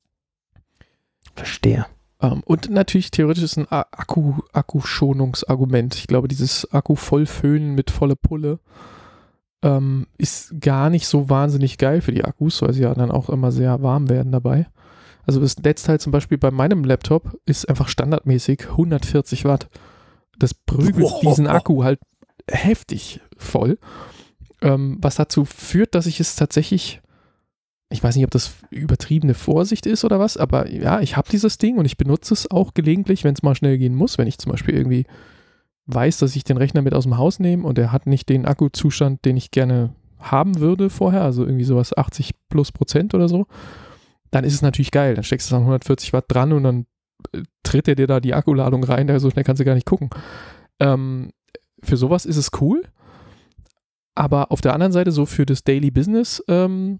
Verstehe. Und natürlich theoretisch ist ein Akkuschonungsargument. Ich glaube, dieses Akku vollfüllen mit volle Pulle ist gar nicht so wahnsinnig geil für die Akkus, weil sie ja dann auch immer sehr warm werden dabei. Also das Netzteil zum Beispiel bei meinem Laptop ist einfach standardmäßig 140 Watt. Das prügelt diesen Akku halt heftig voll. Was dazu führt, dass ich es tatsächlich, ich weiß nicht, ob das übertriebene Vorsicht ist oder was, aber ja, ich habe dieses Ding und ich benutze es auch gelegentlich, wenn es mal schnell gehen muss, wenn ich zum Beispiel irgendwie weiß, dass ich den Rechner mit aus dem Haus nehme und er hat nicht den Akkuzustand, den ich gerne haben würde vorher, also irgendwie sowas 80+% oder so. Dann ist es natürlich geil. Dann steckst du es an 140 Watt dran und dann tritt er dir da die Akkuladung rein, so schnell kannst du gar nicht gucken. Für sowas ist es cool, aber auf der anderen Seite, so für das Daily Business habe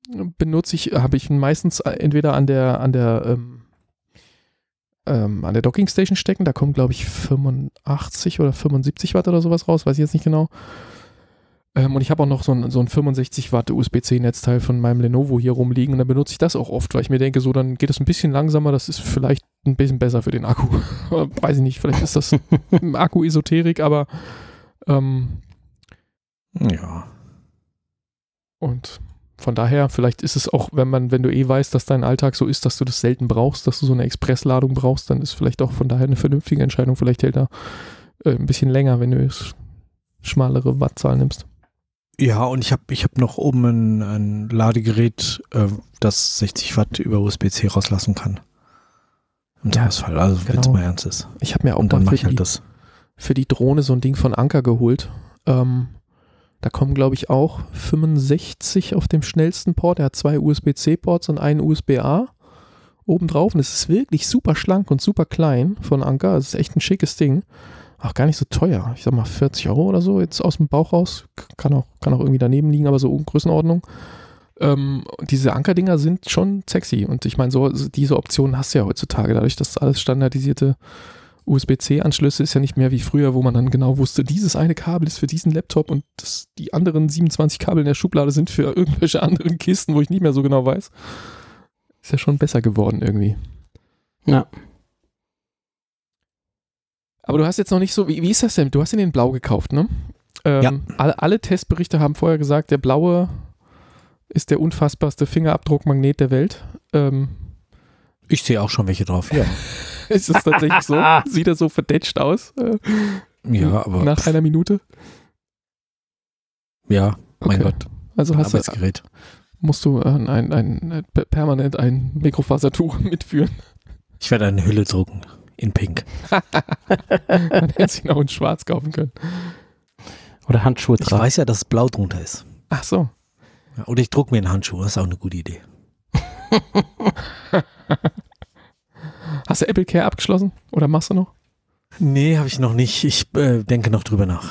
ich meistens entweder an der Dockingstation stecken, da kommen glaube ich 85 oder 75 Watt oder sowas raus, weiß ich jetzt nicht genau. Und ich habe auch noch so ein 65 Watt USB-C-Netzteil von meinem Lenovo hier rumliegen und dann benutze ich das auch oft, weil ich mir denke, so dann geht es ein bisschen langsamer, das ist vielleicht ein bisschen besser für den Akku. Weiß ich nicht, vielleicht ist das Akku-Esoterik, aber ja. Und von daher, vielleicht ist es auch, wenn du weißt, dass dein Alltag so ist, dass du das selten brauchst, dass du so eine Expressladung brauchst, dann ist vielleicht auch von daher eine vernünftige Entscheidung. Vielleicht hält er ein bisschen länger, wenn du schmalere Wattzahl nimmst. Ja, und ich hab noch oben ein Ladegerät, das 60 Watt über USB-C rauslassen kann. Im Zweifelsfall, also wenn es mal ernst ist. Ich habe mir auch und dann mache ich halt das. Für die Drohne so ein Ding von Anker geholt. Da kommen, glaube ich, auch 65 auf dem schnellsten Port. Er hat 2 USB-C-Ports und einen USB-A obendrauf. Und es ist wirklich super schlank und super klein von Anker. Es ist echt ein schickes Ding. Auch gar nicht so teuer. Ich sag mal 40 € oder so jetzt aus dem Bauch raus. Kann auch irgendwie daneben liegen, aber so Größenordnung. Diese Ankerdinger sind schon sexy. Und ich meine, so diese Optionen hast du ja heutzutage. Dadurch, dass alles standardisierte USB-C-Anschlüsse ist ja nicht mehr wie früher, wo man dann genau wusste, dieses eine Kabel ist für diesen Laptop und die anderen 27 Kabel in der Schublade sind für irgendwelche anderen Kisten, wo ich nicht mehr so genau weiß. Ist ja schon besser geworden irgendwie. Ja. Aber du hast jetzt noch nicht so, wie ist das denn? Du hast den Blau gekauft, ne? Ja. Alle Testberichte haben vorher gesagt, der Blaue ist der unfassbarste Fingerabdruckmagnet der Welt. Ich sehe auch schon welche drauf, ja. Ist es tatsächlich so? Sieht er so verdetscht aus? Ja, aber. Nach einer Minute? Ja, mein Gott. Also Arbeitsgerät. Musst du permanent ein Mikrofasertuch mitführen. Ich werde eine Hülle drucken. In Pink. Man hätte sich noch in Schwarz kaufen können. Oder Handschuhe tragen. Ich weiß ja, dass es blau drunter ist. Ach so. Ja, oder ich druck mir einen Handschuh, das ist auch eine gute Idee. Hast du Apple Care abgeschlossen oder machst du noch? Nee, habe ich noch nicht. Ich denke noch drüber nach.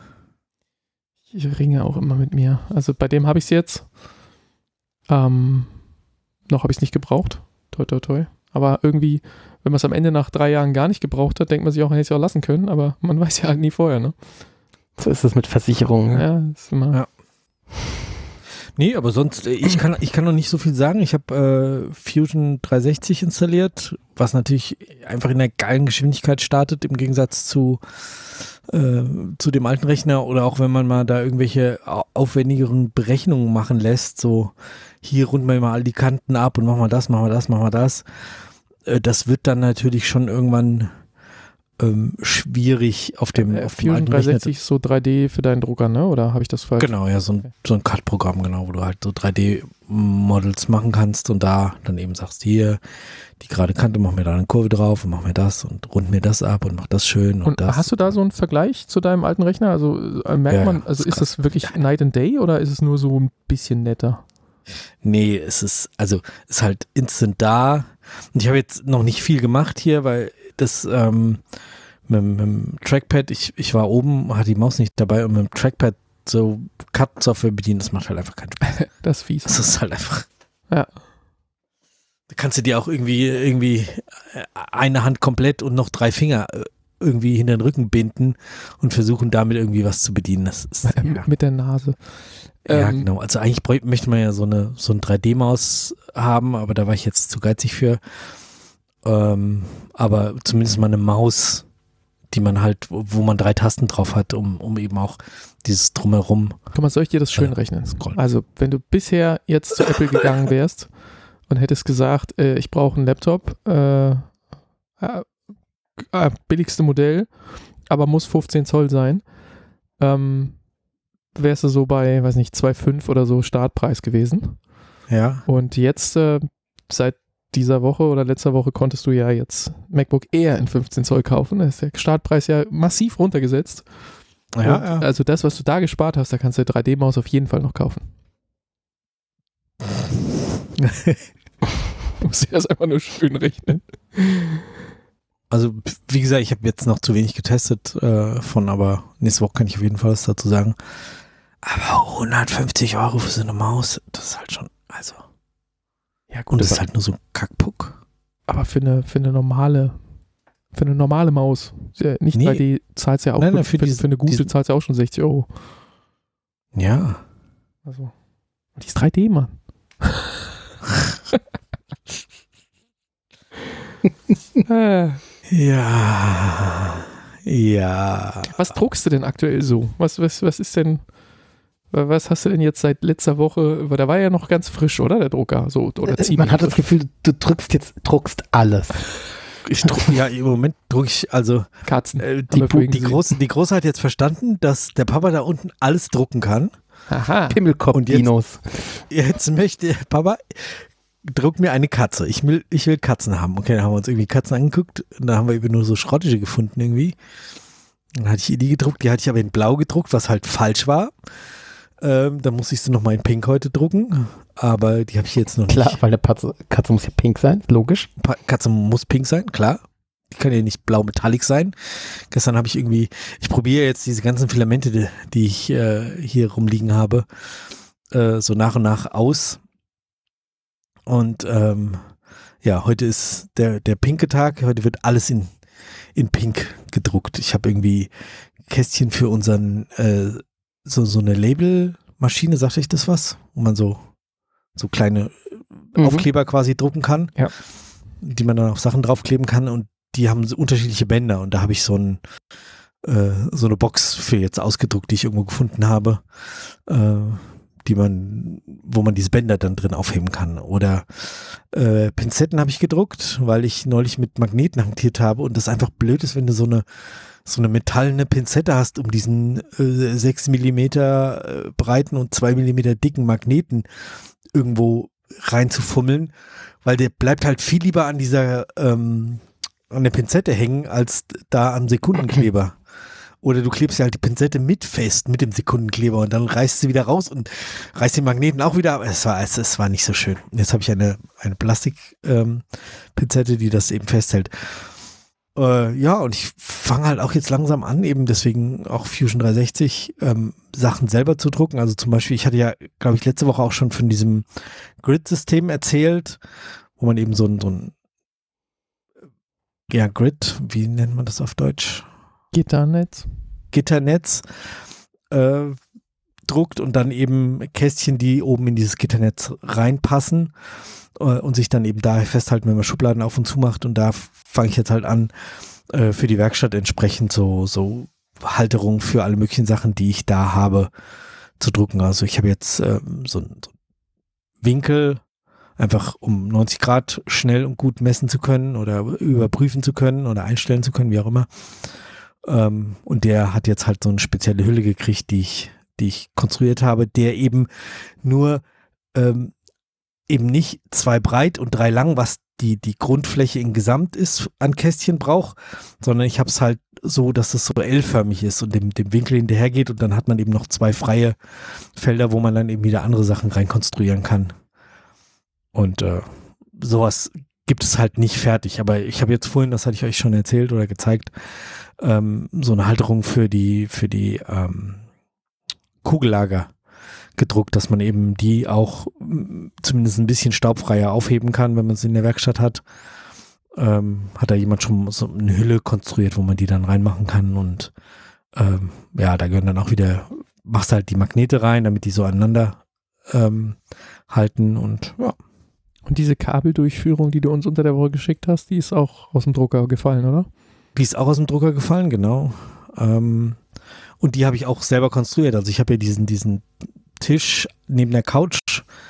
Ich ringe auch immer mit mir. Also bei dem habe ich es jetzt. Noch habe ich es nicht gebraucht. Toi, toi, toi. Aber irgendwie, wenn man es am Ende nach 3 Jahren gar nicht gebraucht hat, denkt man sich auch, man hätte es ja auch lassen können. Aber man weiß ja halt nie vorher, ne? So ist es mit Versicherungen. Ja, ist immer. Ja. Nee, aber sonst, ich kann noch nicht so viel sagen. Ich habe Fusion 360 installiert, was natürlich einfach in einer geilen Geschwindigkeit startet, im Gegensatz zu dem alten Rechner, oder auch wenn man mal da irgendwelche aufwendigeren Berechnungen machen lässt, so hier runden wir mal all die Kanten ab und machen wir das, machen wir das, machen wir das. Das wird dann natürlich schon irgendwann schwierig auf dem Fusion alten 360 ist so 3D für deinen Drucker, ne? Oder habe ich das falsch? Genau, ja, so ein CAD-Programm, genau, wo du halt so 3D-Models machen kannst und da dann eben sagst, hier, die gerade Kante, mach mir da eine Kurve drauf und mach mir das und rund mir das ab und mach das schön und das. Hast du da so einen Vergleich zu deinem alten Rechner? Also merkt man, also ist das wirklich Night and Day oder ist es nur so ein bisschen netter? Nee, es ist halt instant da. Und ich habe jetzt noch nicht viel gemacht hier, weil das mit dem Trackpad, ich war oben, hatte die Maus nicht dabei und mit dem Trackpad so Cut-Software bedienen, das macht halt einfach keinen Spaß. Das ist fies. Das ist halt einfach. Ja. Da kannst du dir auch irgendwie eine Hand komplett und noch 3 Finger irgendwie hinter den Rücken binden und versuchen damit irgendwie was zu bedienen. Das ist, mit der Nase. Ja, genau. Also eigentlich möchte man ja so eine 3D-Maus haben, aber da war ich jetzt zu geizig für. Aber zumindest mal eine Maus, die man halt, wo man 3 Tasten drauf hat, um eben auch dieses Drumherum. Guck mal, soll ich dir das schön rechnen? Also, wenn du bisher jetzt zu Apple gegangen wärst und hättest gesagt, ich brauche einen Laptop, billigste Modell, aber muss 15 Zoll sein, wärst du so bei, weiß nicht, 2,5 oder so Startpreis gewesen. Ja. Und jetzt, seit dieser Woche oder letzter Woche konntest du ja jetzt MacBook Air in 15 Zoll kaufen. Da ist der Startpreis ja massiv runtergesetzt. Ja. Also das, was du da gespart hast, da kannst du 3D-Maus auf jeden Fall noch kaufen. Du musst dir das einfach nur schön rechnen. Also wie gesagt, ich habe jetzt noch zu wenig getestet aber nächste Woche kann ich auf jeden Fall was dazu sagen. Aber 150 € für so eine Maus, das ist halt schon, also. Ja, gut. Und das ist halt nur so ein Kackpuck. Aber für eine normale Maus, nicht 3D, zahlst ja auch für eine gute zahlst ja auch schon 60 €. Ja. Also, die ist 3D, Mann. Ja. Was druckst du denn aktuell so? Was ist denn, was hast du denn jetzt seit letzter Woche, weil da war ja noch ganz frisch, oder, der Drucker? So, oder man hat das Gefühl, du druckst alles. Im Moment drucke ich, also Katzen. Die Große hat jetzt verstanden, dass der Papa da unten alles drucken kann. Aha. Pimmelkopf-Dinos. Jetzt möchte Papa, druck mir eine Katze. Ich will Katzen haben. Okay, dann haben wir uns irgendwie Katzen angeguckt und da haben wir eben nur so schrottige gefunden irgendwie. Dann hatte ich ihr die gedruckt, die hatte ich aber in Blau gedruckt, was halt falsch war. Dann musste ich sie nochmal in Pink heute drucken, aber die habe ich jetzt noch nicht. Klar, weil eine Katze muss ja pink sein, logisch. Katze muss pink sein, klar. Die kann ja nicht blau metallic sein. Gestern habe ich probiere jetzt diese ganzen Filamente, die ich hier rumliegen habe, so nach und nach aus. Und heute ist der pinke Tag. Heute wird alles in Pink gedruckt. Ich habe irgendwie Kästchen für unseren so eine Labelmaschine, sagte ich das was? Wo man so kleine Aufkleber quasi drucken kann, die man dann auf Sachen draufkleben kann und die haben so unterschiedliche Bänder und da habe ich so eine Box für jetzt ausgedruckt, die ich irgendwo gefunden habe, wo man diese Bänder dann drin aufheben kann. Oder Pinzetten habe ich gedruckt, weil ich neulich mit Magneten hantiert habe und das einfach blöd ist, wenn du so eine metallene Pinzette hast, um diesen 6 mm breiten und 2 mm dicken Magneten irgendwo reinzufummeln, weil der bleibt halt viel lieber an der Pinzette hängen, als da am Sekundenkleber. Oder du klebst ja halt die Pinzette mit fest, mit dem Sekundenkleber und dann reißt sie wieder raus und reißt den Magneten auch wieder ab. Es war nicht so schön. Jetzt habe ich eine Plastik-Pinzette, die das eben festhält. Ja, und ich fange halt auch jetzt langsam an, eben deswegen auch Fusion 360 Sachen selber zu drucken. Also zum Beispiel, ich hatte ja, glaube ich, letzte Woche auch schon von diesem Grid-System erzählt, wo man eben so ein Grid, wie nennt man das auf Deutsch? Gitternetz druckt und dann eben Kästchen, die oben in dieses Gitternetz reinpassen und sich dann eben da festhalten, wenn man Schubladen auf und zu macht. Und da fange ich jetzt halt an, für die Werkstatt entsprechend so Halterungen für alle möglichen Sachen, die ich da habe, zu drucken. Also ich habe jetzt so einen Winkel, einfach um 90 Grad schnell und gut messen zu können oder überprüfen zu können oder einstellen zu können, wie auch immer. Und der hat jetzt halt so eine spezielle Hülle gekriegt, die ich konstruiert habe, der eben nur eben nicht 2 breit und 3 lang, was die Grundfläche in Gesamt ist, an Kästchen braucht, sondern ich habe es halt so, dass es so L-förmig ist und dem Winkel hinterher geht und dann hat man eben noch 2 freie Felder, wo man dann eben wieder andere Sachen reinkonstruieren kann. Und sowas gibt es halt nicht fertig, aber ich habe jetzt vorhin, das hatte ich euch schon erzählt oder gezeigt, so eine Halterung für die Kugellager gedruckt, dass man eben die auch zumindest ein bisschen staubfreier aufheben kann, wenn man sie in der Werkstatt hat. Hat da jemand schon so eine Hülle konstruiert, wo man die dann reinmachen kann und ja, da gehören dann auch wieder, machst halt die Magnete rein, damit die so aneinander halten und ja. Und diese Kabeldurchführung, die du uns unter der Woche geschickt hast, die ist auch aus dem Drucker gefallen, oder? Die ist auch aus dem Drucker gefallen, genau. Und die habe ich auch selber konstruiert. Also ich habe ja diesen Tisch neben der Couch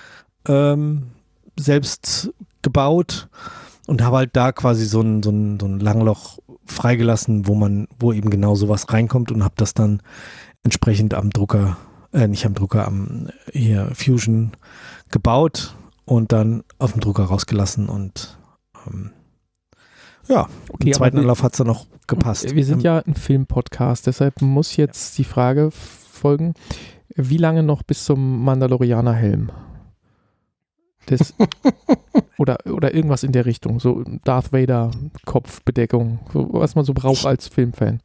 selbst gebaut und habe halt da quasi so ein Langloch freigelassen, wo eben genau sowas reinkommt und habe das dann entsprechend am Fusion gebaut und dann auf dem Drucker rausgelassen und ja, okay, im zweiten Anlauf hat es dann auch gepasst. Wir sind ja ein Film-Podcast, deshalb muss jetzt die Frage folgen, wie lange noch bis zum Mandalorianer-Helm? Oder irgendwas in der Richtung, so Darth Vader Kopfbedeckung, so, was man so braucht als Filmfan.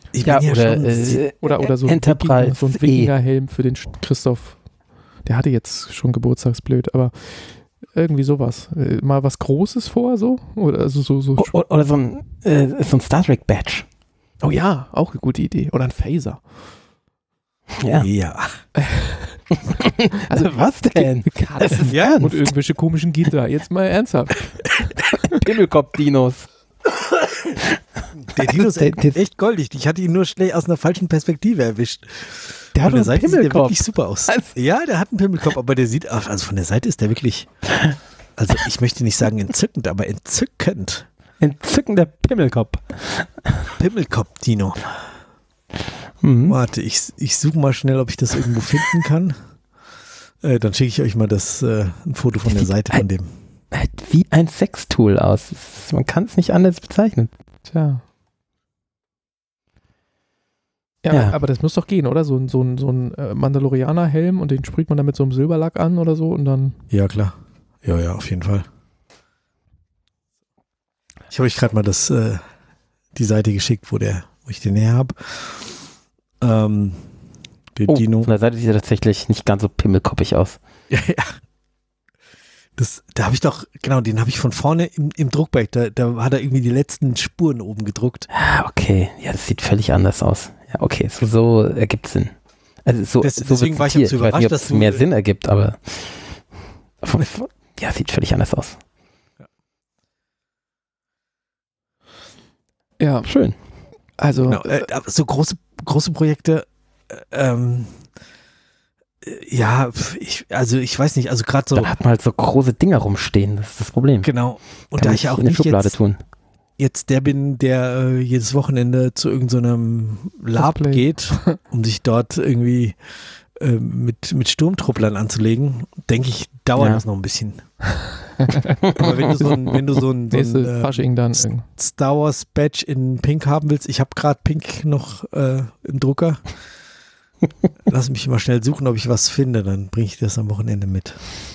Oder so Enterprise, so ein Wikinger-Helm für den Christoph. Der hatte jetzt schon Geburtstagsblöd, aber irgendwie sowas. Mal was Großes vor, so? Oder also so oder so ein Star Trek Badge. Oh ja, auch eine gute Idee. Oder ein Phaser. Ja. Also was denn? Ja. Und irgendwelche komischen Gitter. Jetzt mal ernsthaft. Pimmelkopf-Dinos. Der Dino ist echt goldig. Ich hatte ihn nur schnell aus einer falschen Perspektive erwischt. Der hat einen Pimmelkopf. Sieht der wirklich super aus. Also, ja, der hat einen Pimmelkopf, aber der sieht, also von der Seite ist der wirklich, also ich möchte nicht sagen entzückend, aber entzückend. Entzückender Pimmelkopf. Pimmelkopf-Dino. Warte, ich suche mal schnell, ob ich das irgendwo finden kann. Dann schicke ich euch mal ein Foto von der Seite von dem. Halt wie ein Sextool aus. Man kann es nicht anders bezeichnen. Tja. Ja, aber das muss doch gehen, oder? So ein Mandalorianer-Helm und den sprüht man dann mit so einem Silberlack an oder so und dann. Ja, klar. Ja, auf jeden Fall. Ich habe euch gerade mal die Seite geschickt, wo ich den her habe. Dino. Von der Seite sieht er tatsächlich nicht ganz so pimmelkoppig aus. Ja. Da habe ich doch, genau, den habe ich von vorne im Druckberg, da hat er irgendwie die letzten Spuren oben gedruckt. Ah, okay. Ja, das sieht völlig anders aus. Ja, okay, so ergibt Sinn. Also deswegen war ich jetzt überrascht, ich weiß nicht, ob es mehr Sinn ergibt, aber ja, sieht völlig anders aus. Ja, schön. Also genau, so große Projekte, ja, ich weiß nicht, also gerade so. Da hat man halt so große Dinger rumstehen, das ist das Problem. Genau. Und kann da ich ja auch in eine nicht Schublade tun. Jetzt der bin, der jedes Wochenende zu irgendeinem Lab geht, um sich dort irgendwie mit Sturmtrupplern anzulegen, denke ich, dauert das noch ein bisschen. Aber wenn du so ein Fasching dann. Star Wars Badge in Pink haben willst, ich habe gerade Pink noch im Drucker. Lass mich mal schnell suchen, ob ich was finde, dann bringe ich das am Wochenende mit.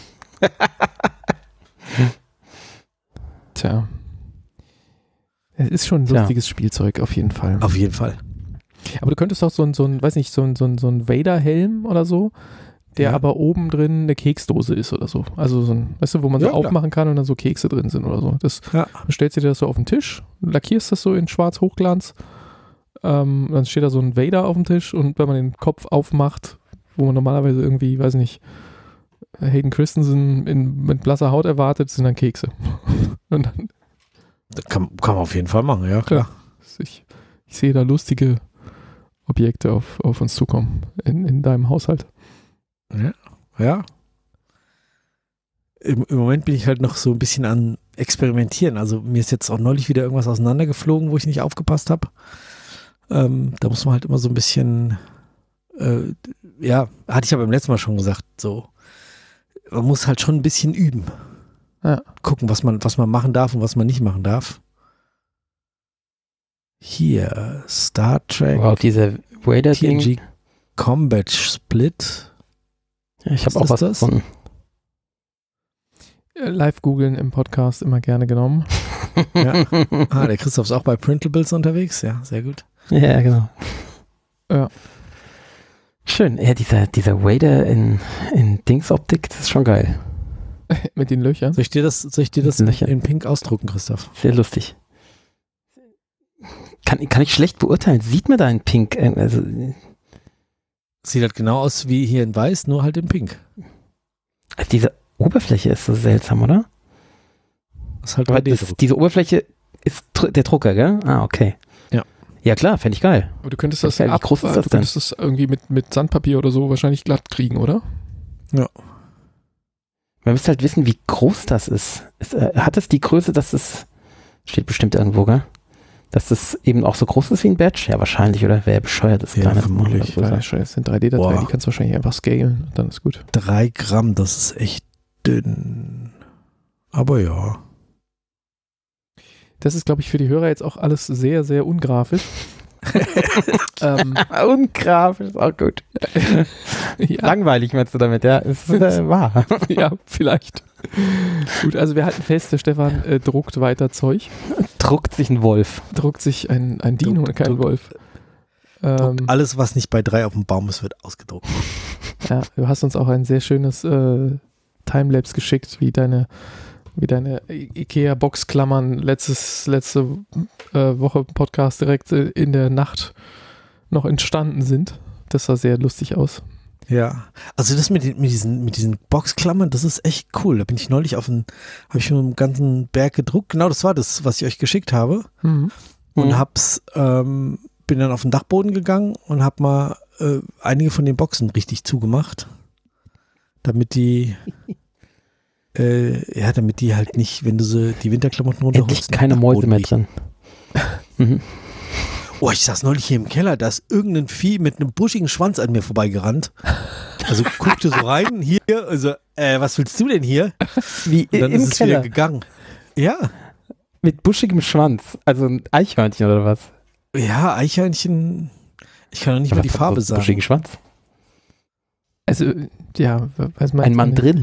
Tja. Es ist schon ein lustiges Spielzeug, auf jeden Fall. Auf jeden Fall. Aber du könntest doch so ein Vader-Helm oder so, der aber oben drin eine Keksdose ist oder so. Also so ein, weißt du, wo man so aufmachen kann und dann so Kekse drin sind oder so. Dann stellst du dir das so auf den Tisch, lackierst das so in schwarz Hochglanz, dann steht da so ein Vader auf dem Tisch und wenn man den Kopf aufmacht, wo man normalerweise irgendwie, weiß nicht, Hayden Christensen mit blasser Haut erwartet, sind dann Kekse. Und dann, das kann man auf jeden Fall machen, ja klar. Ich sehe da lustige Objekte auf uns zukommen in deinem Haushalt. Ja. Im Moment bin ich halt noch so ein bisschen an Experimentieren. Also mir ist jetzt auch neulich wieder irgendwas auseinandergeflogen, wo ich nicht aufgepasst habe. Da muss man halt immer so ein bisschen, hatte ich aber beim letzten Mal schon gesagt, so, man muss halt schon ein bisschen üben. Ja. Gucken, was man machen darf und was man nicht machen darf. Hier, Star Trek. Wow, diese Vader-Ding. TNG Combat Split. Ja, ich habe auch was gefunden. Live googeln im Podcast immer gerne genommen. Ja. Der Christoph ist auch bei Printables unterwegs. Ja, sehr gut. Ja, genau. Ja. Schön. Ja, dieser Vader in Dingsoptik, das ist schon geil. Mit den Löchern. Soll ich dir das in Pink ausdrucken, Christoph? Sehr lustig. Kann ich schlecht beurteilen. Sieht man da in Pink? Also, sieht halt genau aus wie hier in Weiß, nur halt in Pink. Diese Oberfläche ist so seltsam, oder? Das ist halt 3D-Druck. Diese Oberfläche ist der Drucker, gell? Ah, okay. Ja. Ja klar, fände ich geil. Aber du könntest das Wie groß ist das denn? Das irgendwie mit Sandpapier oder so wahrscheinlich glatt kriegen, oder? Ja. Man müsste halt wissen, wie groß das ist. Hat es die Größe, dass es, steht bestimmt irgendwo, gell? Dass das eben auch so groß ist wie ein Badge? Ja, wahrscheinlich, oder? Wäre bescheuert, das kleiner zu machen. Das sind 3D-Dateien, die kannst du wahrscheinlich einfach scalen, dann ist gut. 3 Gramm, das ist echt dünn. Aber ja. Das ist, glaube ich, für die Hörer jetzt auch alles sehr, sehr ungrafisch. Ungrafisch ist auch gut. Ja. Langweilig meinst du damit, ja? Ist wahr. Ja, vielleicht. Gut, also wir halten fest, der Stefan druckt weiter Zeug. Druckt sich ein Wolf. Druckt sich ein Dino und kein Wolf. Alles, was nicht bei 3 auf dem Baum ist, wird ausgedruckt. Ja, du hast uns auch ein sehr schönes Timelapse geschickt, wie deine Ikea-Boxklammern letzte Woche Podcast direkt in der Nacht noch entstanden sind. Das sah sehr lustig aus. Ja, also das mit diesen Boxklammern, das ist echt cool. Da bin ich neulich habe ich schon einen ganzen Berg gedruckt. Genau, das war das, was ich euch geschickt habe. Mhm. Und bin dann auf den Dachboden gegangen und habe mal einige von den Boxen richtig zugemacht. Damit die halt nicht, wenn du die Winterklamotten runterholst. Keine Mäuse mehr drin. Mhm. Oh, ich saß neulich hier im Keller, da ist irgendein Vieh mit einem buschigen Schwanz an mir vorbeigerannt. Also guckte so rein, hier, also, was willst du denn hier? Wie und dann im ist es Keller? wieder gegangen. Ja. Mit buschigem Schwanz, also ein Eichhörnchen oder was? Ja, Eichhörnchen, ich kann noch nicht mal die Farbe sagen. Buschigen Schwanz? Also, ja, weiß man. Ein Mandrill.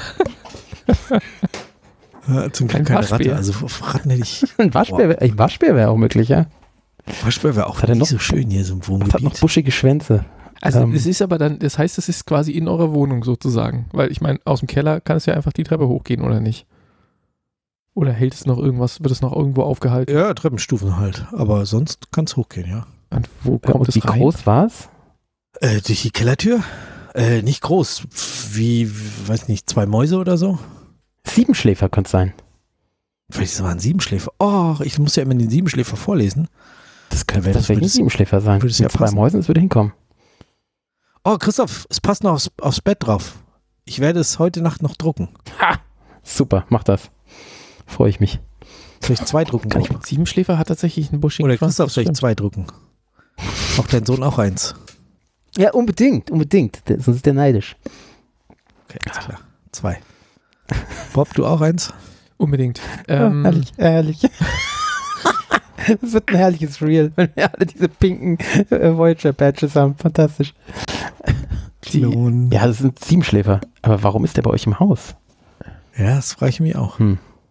Ja, zum Glück keine Ratte, also auf Ratten hätte ich... Ein Waschbär wäre auch möglich, ja. Waschbär wäre auch nicht so schön hier so im Wohngebiet. Hat noch buschige Schwänze. Also es ist aber dann, das heißt, es ist quasi in eurer Wohnung sozusagen. Weil ich meine, aus dem Keller kann es ja einfach die Treppe hochgehen, oder nicht? Oder hält es noch irgendwas, wird es noch irgendwo aufgehalten? Ja, Treppenstufen halt. Aber sonst kann es hochgehen, ja. Und wo kommt es rein? Wie groß war es? Durch die Kellertür? Nicht groß. Wie, weiß nicht, 2 Mäuse oder so? 7-Schläfer könnte es sein. Vielleicht war ein 7-Schläfer. Oh, ich muss ja immer den 7-Schläfer vorlesen. Das könnte ein 7-Schläfer sein. Mit 2 Mäusen, es würde hinkommen. Oh, Christoph, es passt noch aufs Bett drauf. Ich werde es heute Nacht noch drucken. Ha! Super, mach das. Freue ich mich. Soll ich 2 drucken? 7-Schläfer hat tatsächlich einen buschigen Schwanz. Oder Christoph, soll ich 2 drucken? Braucht dein Sohn auch eins? Ja, unbedingt. Sonst ist der neidisch. Okay, alles klar. 2. Bob, du auch eins? Unbedingt. Herrlich. Das wird ein herrliches Reel, wenn wir alle diese pinken Voyager-Badges haben. Fantastisch. Ja, das sind Siebenschläfer. Aber warum ist der bei euch im Haus? Ja, das frage ich mich auch.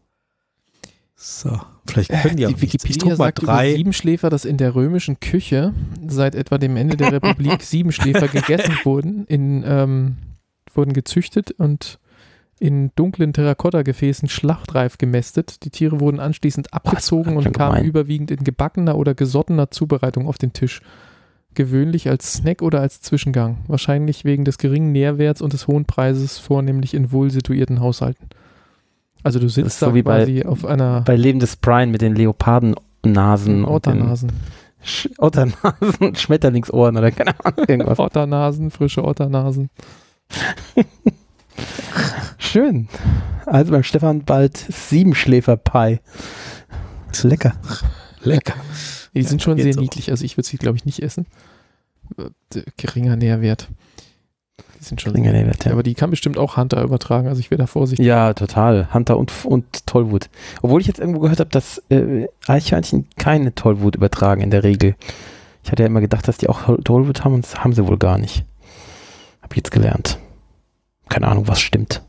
So, vielleicht können die auch Die Wikipedia sagt über Siebenschläfer, dass in der römischen Küche seit etwa dem Ende der Republik Siebenschläfer gegessen wurden, wurden gezüchtet und in dunklen Terrakotta-Gefäßen schlachtreif gemästet. Die Tiere wurden anschließend abgezogen und kamen überwiegend in gebackener oder gesottener Zubereitung auf den Tisch. Gewöhnlich als Snack oder als Zwischengang. Wahrscheinlich wegen des geringen Nährwerts und des hohen Preises vornehmlich in wohl situierten Haushalten. Also du sitzt da so wie quasi auf einer... Bei Leben des Brian mit den Leopardennasen. Otternasen. Otternasen, Schmetterlingsohren oder keine Ahnung, irgendwas. Otternasen, frische Otternasen. Schön. Also beim Stefan bald Siebenschläfer-Pie. Lecker. Lecker. Die sind schon sehr niedlich. Also ich würde sie, glaube ich, nicht essen. Geringer Nährwert. Die sind schon geringer Nährwert, ja. Aber die kann bestimmt auch Hunter übertragen. Also ich wäre da vorsichtig. Ja, total. Hunter und Tollwut. Obwohl ich jetzt irgendwo gehört habe, dass Eichhörnchen keine Tollwut übertragen in der Regel. Ich hatte ja immer gedacht, dass die auch Tollwut haben und das haben sie wohl gar nicht. Hab ich jetzt gelernt. Keine Ahnung, was stimmt.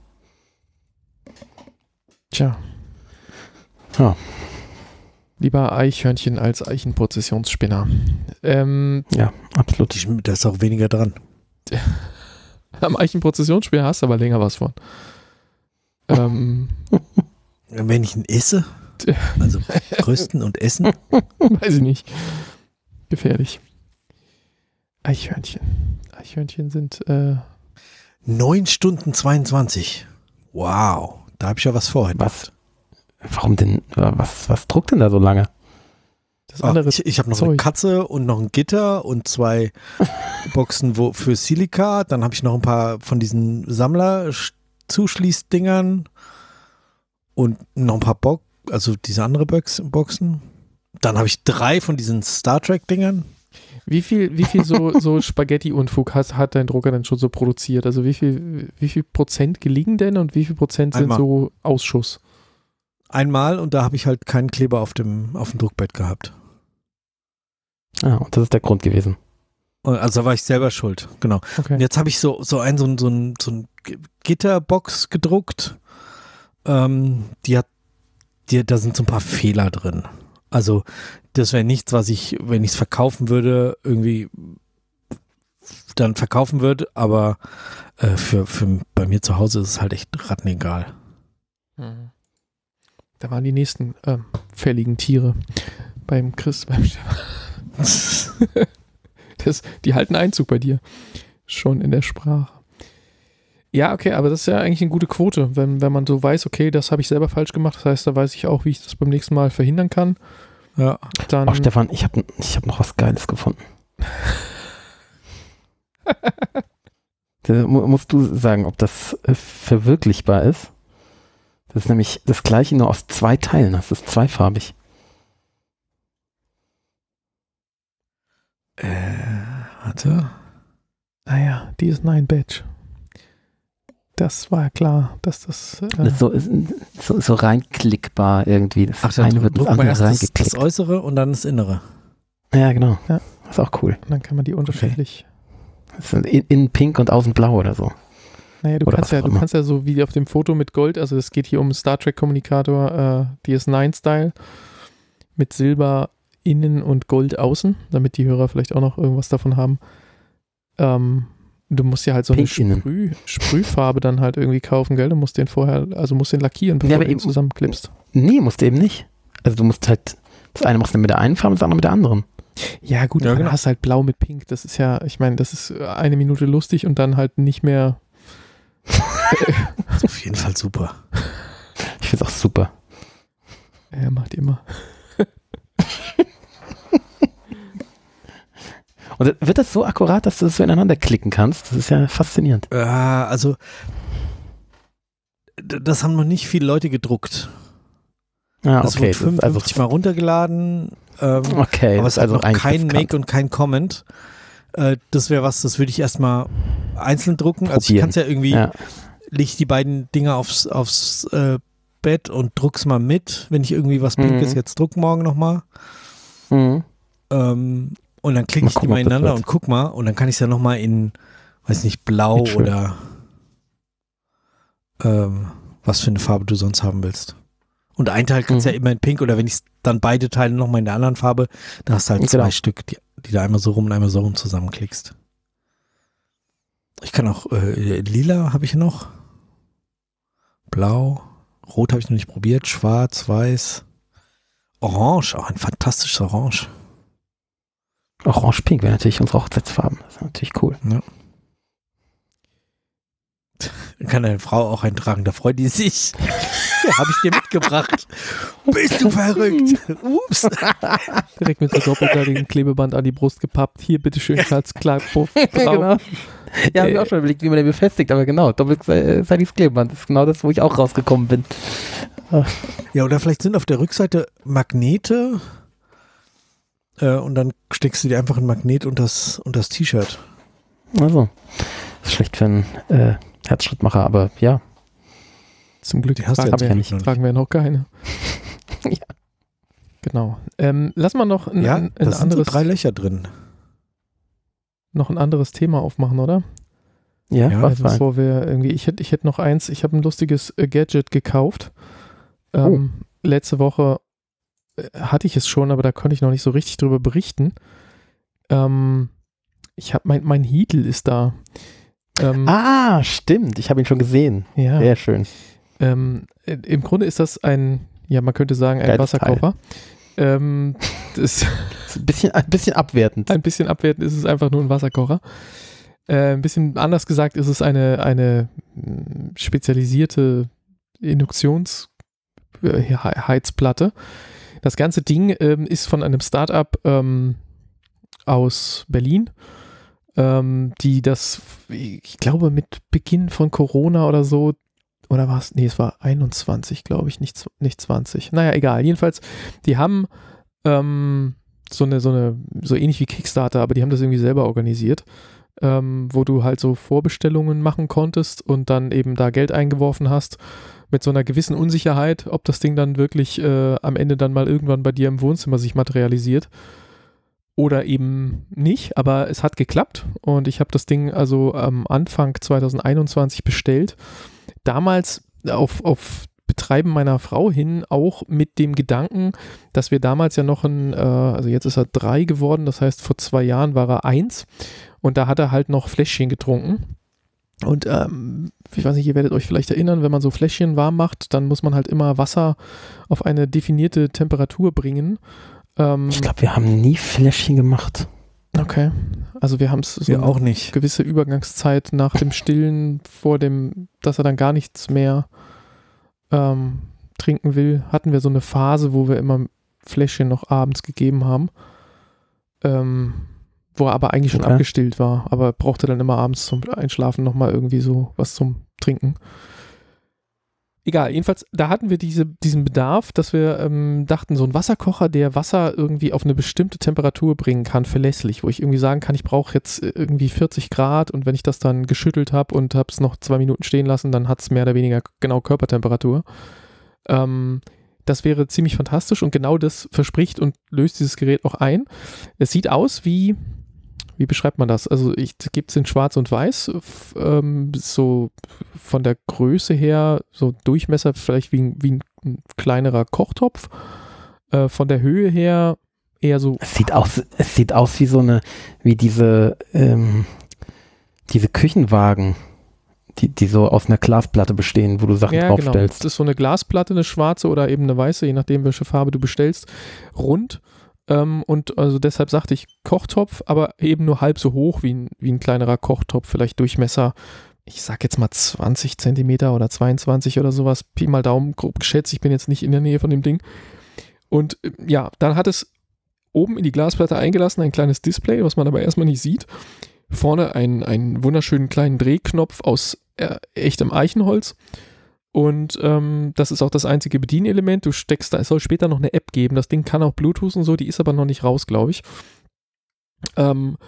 Tja. Ja. Lieber Eichhörnchen als Eichenprozessionsspinner. Ja, absolut. Da ist auch weniger dran. Am Eichenprozessionsspinner hast du aber länger was von. Wenn ich ihn esse, also rösten und essen. Weiß ich nicht. Gefährlich. Eichhörnchen. Eichhörnchen sind 9 Stunden 22. Wow, da habe ich ja was vor. Was? Warum denn? Was druckt denn da so lange? Das andere ich habe noch eine Katze und noch ein Gitter und 2 Boxen für Silika. Dann habe ich noch ein paar von diesen Sammler-Zuschließdingern und noch ein paar also diese andere Boxen. Dann habe ich 3 von diesen Star Trek-Dingern. Wie viel so Spaghetti-Unfug hat dein Drucker denn schon so produziert? Also wie viel Prozent gelingen denn und wie viel Prozent sind so Ausschuss? Einmal und da habe ich halt keinen Kleber auf dem Druckbett gehabt. Ah, und das ist der Grund gewesen. Also da war ich selber schuld, genau. Okay. Und jetzt habe ich so ein Gitterbox gedruckt. Da sind so ein paar Fehler drin. Also das wäre nichts, was ich, wenn ich es verkaufen würde, irgendwie dann verkaufen würde, aber für bei mir zu Hause ist es halt echt rattenegal. Da waren die nächsten fälligen Tiere beim Stefan. Die halten Einzug bei dir. Schon in der Sprache. Ja, okay, aber das ist ja eigentlich eine gute Quote, wenn man so weiß, okay, das habe ich selber falsch gemacht, das heißt, da weiß ich auch, wie ich das beim nächsten Mal verhindern kann. Ja. Dann Stefan, ich hab noch was Geiles gefunden. Musst du sagen, ob das verwirklichbar ist. Das ist nämlich das gleiche, nur aus 2 Teilen. Das ist zweifarbig. Warte. Naja, DS9-Badge. Das war klar, dass das... Das ist so reinklickbar irgendwie. Das eine wird ins andere reingeklickt. Das Äußere und dann das Innere. Ja, genau. Ja. Das ist auch cool. Und dann kann man die unterschiedlich... Das ist innen pink und außen blau oder so. Naja, du kannst ja so wie auf dem Foto mit Gold, also es geht hier um Star Trek Kommunikator DS9-Style mit Silber innen und Gold außen, damit die Hörer vielleicht auch noch irgendwas davon haben. Du musst ja halt so Pink eine Sprühfarbe dann halt irgendwie kaufen, gell? Du musst den lackieren, bevor du ihn zusammenklippst. Nee, musst du eben nicht. Also du musst halt, das eine machst du mit der einen Farbe, das andere mit der anderen. Ja gut, ja, genau. Hast halt blau mit pink, das ist ja, ich meine, das ist 1 Minute lustig und dann halt nicht mehr. Das ist auf jeden Fall super. Ich finde es auch super. Ja, macht immer. Und wird das so akkurat, dass du das so ineinander klicken kannst? Das ist ja faszinierend. Also das haben noch nicht viele Leute gedruckt. Ah, das okay. wurde 55 Mal runtergeladen. Okay. Aber es hat noch kein riskant. Make und kein Comment. Das wäre was, das würde ich erstmal einzeln drucken. Also ich kann es ja irgendwie leg ich die beiden Dinger aufs Bett und druck's mal mit, wenn ich irgendwie was Pinkes jetzt druck morgen nochmal. Und dann klicke ich die mal ineinander und guck mal und dann kann ich es ja nochmal in, weiß nicht, blau oder was für eine Farbe du sonst haben willst. Und ein Teil kannst du ja immer in pink oder wenn ich dann beide Teile nochmal in der anderen Farbe, da hast du halt 2 Stück, die du einmal so rum und einmal so rum zusammenklickst. Ich kann auch, lila habe ich noch, blau, rot habe ich noch nicht probiert, schwarz, weiß, orange, auch ein fantastisches Orange. Orange-Pink wäre natürlich unsere Hochzeitsfarben, das ist natürlich cool. Ja. Kann deine Frau auch eintragen, da freut die sich. Ja, habe ich dir mitgebracht. Bist du verrückt? Ups. Direkt mit so doppelseitigem Klebeband an die Brust gepappt. Hier, bitteschön, Schatz, Puff, drauf. Genau. Ja, habe ich auch schon überlegt, wie man den befestigt, aber genau, doppelseitiges Klebeband ist genau das, wo ich auch rausgekommen bin. Ja, oder vielleicht sind auf der Rückseite Magnete und dann steckst du dir einfach ein Magnet unter das T-Shirt. Also, ist schlecht für einen Herzschrittmacher, aber ja. Zum Glück fragen wir noch keine. Ja. Genau. Lass mal noch ein anderes. Sind so 3 Löcher drin. Noch ein anderes Thema aufmachen, oder? Ja, was bevor wir irgendwie, ich hätte noch eins, ich habe ein lustiges Gadget gekauft. Letzte Woche hatte ich es schon, aber da konnte ich noch nicht so richtig drüber berichten. Ich habe mein Heatle ist da. Stimmt, ich habe ihn schon gesehen. Ja. Sehr schön. Im Grunde ist das man könnte sagen, ein Wasserkocher. Das ein bisschen abwertend. Ein bisschen abwertend ist es einfach nur ein Wasserkocher. Ein bisschen anders gesagt ist es eine spezialisierte Induktionsheizplatte. Das ganze Ding ist von einem Startup aus Berlin, die das, ich glaube, mit Beginn von Corona oder so, oder war es? Nee, es war 21, glaube ich, nicht 20. Naja, egal. Jedenfalls, die haben so ähnlich wie Kickstarter, aber die haben das irgendwie selber organisiert, wo du halt so Vorbestellungen machen konntest und dann eben da Geld eingeworfen hast, mit so einer gewissen Unsicherheit, ob das Ding dann wirklich am Ende dann mal irgendwann bei dir im Wohnzimmer sich materialisiert oder eben nicht, aber es hat geklappt und ich habe das Ding also am Anfang 2021 bestellt. Damals auf Betreiben meiner Frau hin, auch mit dem Gedanken, dass wir damals ja noch also jetzt ist er 3 geworden, das heißt vor 2 Jahren war er 1 und da hat er halt noch Fläschchen getrunken. Und ich weiß nicht, ihr werdet euch vielleicht erinnern, wenn man so Fläschchen warm macht, dann muss man halt immer Wasser auf eine definierte Temperatur bringen. Ich glaube, wir haben nie Fläschchen gemacht. Okay, also wir haben es so auch nicht. Gewisse Übergangszeit nach dem Stillen, dass er dann gar nichts mehr trinken will, hatten wir so eine Phase, wo wir immer Fläschchen noch abends gegeben haben, wo er aber eigentlich schon abgestillt war, aber brauchte dann immer abends zum Einschlafen nochmal irgendwie so was zum Trinken. Egal, jedenfalls, da hatten wir diesen Bedarf, dass wir dachten, so ein Wasserkocher, der Wasser irgendwie auf eine bestimmte Temperatur bringen kann, verlässlich, wo ich irgendwie sagen kann, ich brauche jetzt irgendwie 40 Grad und wenn ich das dann geschüttelt habe und habe es noch 2 Minuten stehen lassen, dann hat es mehr oder weniger genau Körpertemperatur. Das wäre ziemlich fantastisch und genau das verspricht und löst dieses Gerät auch ein. Es sieht aus wie beschreibt man das? Also gibt es in Schwarz und Weiß, so von der Größe her, so Durchmesser vielleicht wie ein kleinerer Kochtopf, von der Höhe her eher so. Es sieht aus wie diese Küchenwagen, die so aus einer Glasplatte bestehen, wo du Sachen draufstellst. Genau. Das ist so eine Glasplatte, eine schwarze oder eben eine weiße, je nachdem, welche Farbe du bestellst, rund. Und also deshalb sagte ich Kochtopf, aber eben nur halb so hoch wie ein kleinerer Kochtopf, vielleicht Durchmesser, ich sag jetzt mal 20 Zentimeter oder 22 oder sowas, Pi mal Daumen, grob geschätzt, ich bin jetzt nicht in der Nähe von dem Ding. Und ja, dann hat es oben in die Glasplatte eingelassen, ein kleines Display, was man aber erstmal nicht sieht. Vorne einen wunderschönen kleinen Drehknopf aus echtem Eichenholz. Und das ist auch das einzige Bedienelement. Es soll später noch eine App geben. Das Ding kann auch Bluetooth und so, die ist aber noch nicht raus, glaube ich.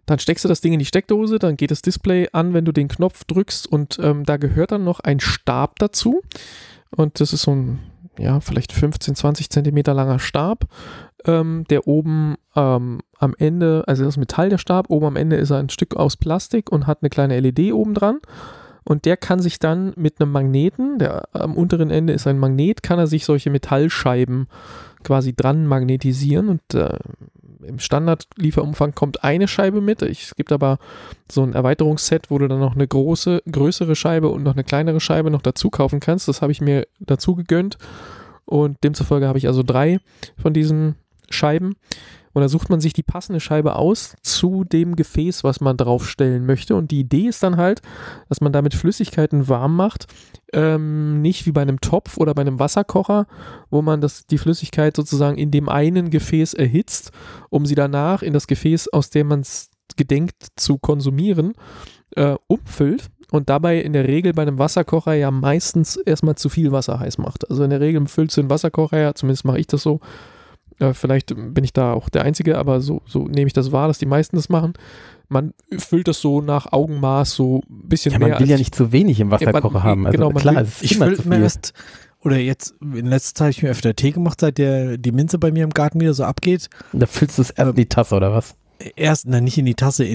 Dann steckst du das Ding in die Steckdose, dann geht das Display an, wenn du den Knopf drückst und da gehört dann noch ein Stab dazu und das ist so ein, ja, vielleicht 15, 20 Zentimeter langer Stab, der oben am Ende, also das ist Metall, der Stab, oben am Ende ist er ein Stück aus Plastik und hat eine kleine LED oben dran und der kann sich dann mit einem Magneten, der am unteren Ende ist ein Magnet, kann er sich solche Metallscheiben quasi dran magnetisieren und im Standardlieferumfang kommt eine Scheibe mit. Es gibt aber so ein Erweiterungsset, wo du dann noch eine größere Scheibe und noch eine kleinere Scheibe noch dazu kaufen kannst. Das habe ich mir dazu gegönnt und demzufolge habe ich also 3 von diesen Scheiben. Und da sucht man sich die passende Scheibe aus zu dem Gefäß, was man draufstellen möchte. Und die Idee ist dann halt, dass man damit Flüssigkeiten warm macht. Nicht wie bei einem Topf oder bei einem Wasserkocher, wo man die Flüssigkeit sozusagen in dem einen Gefäß erhitzt, um sie danach in das Gefäß, aus dem man es gedenkt zu konsumieren, umfüllt. Und dabei in der Regel bei einem Wasserkocher ja meistens erstmal zu viel Wasser heiß macht. Also in der Regel füllst du den Wasserkocher ja, zumindest mache ich das so, vielleicht bin ich da auch der Einzige, aber so nehme ich das wahr, dass die meisten das machen. Man füllt das so nach Augenmaß so ein bisschen mehr. Man will ja nicht zu wenig im Wasserkocher haben. Also genau, klar, es ist ich immer fülle zu mir viel. erst, oder jetzt, in letzter Zeit habe ich mir öfter Tee gemacht, seit die Minze bei mir im Garten wieder so abgeht. Da füllst du es erst in die Tasse, oder was? Erst, nicht in die Tasse,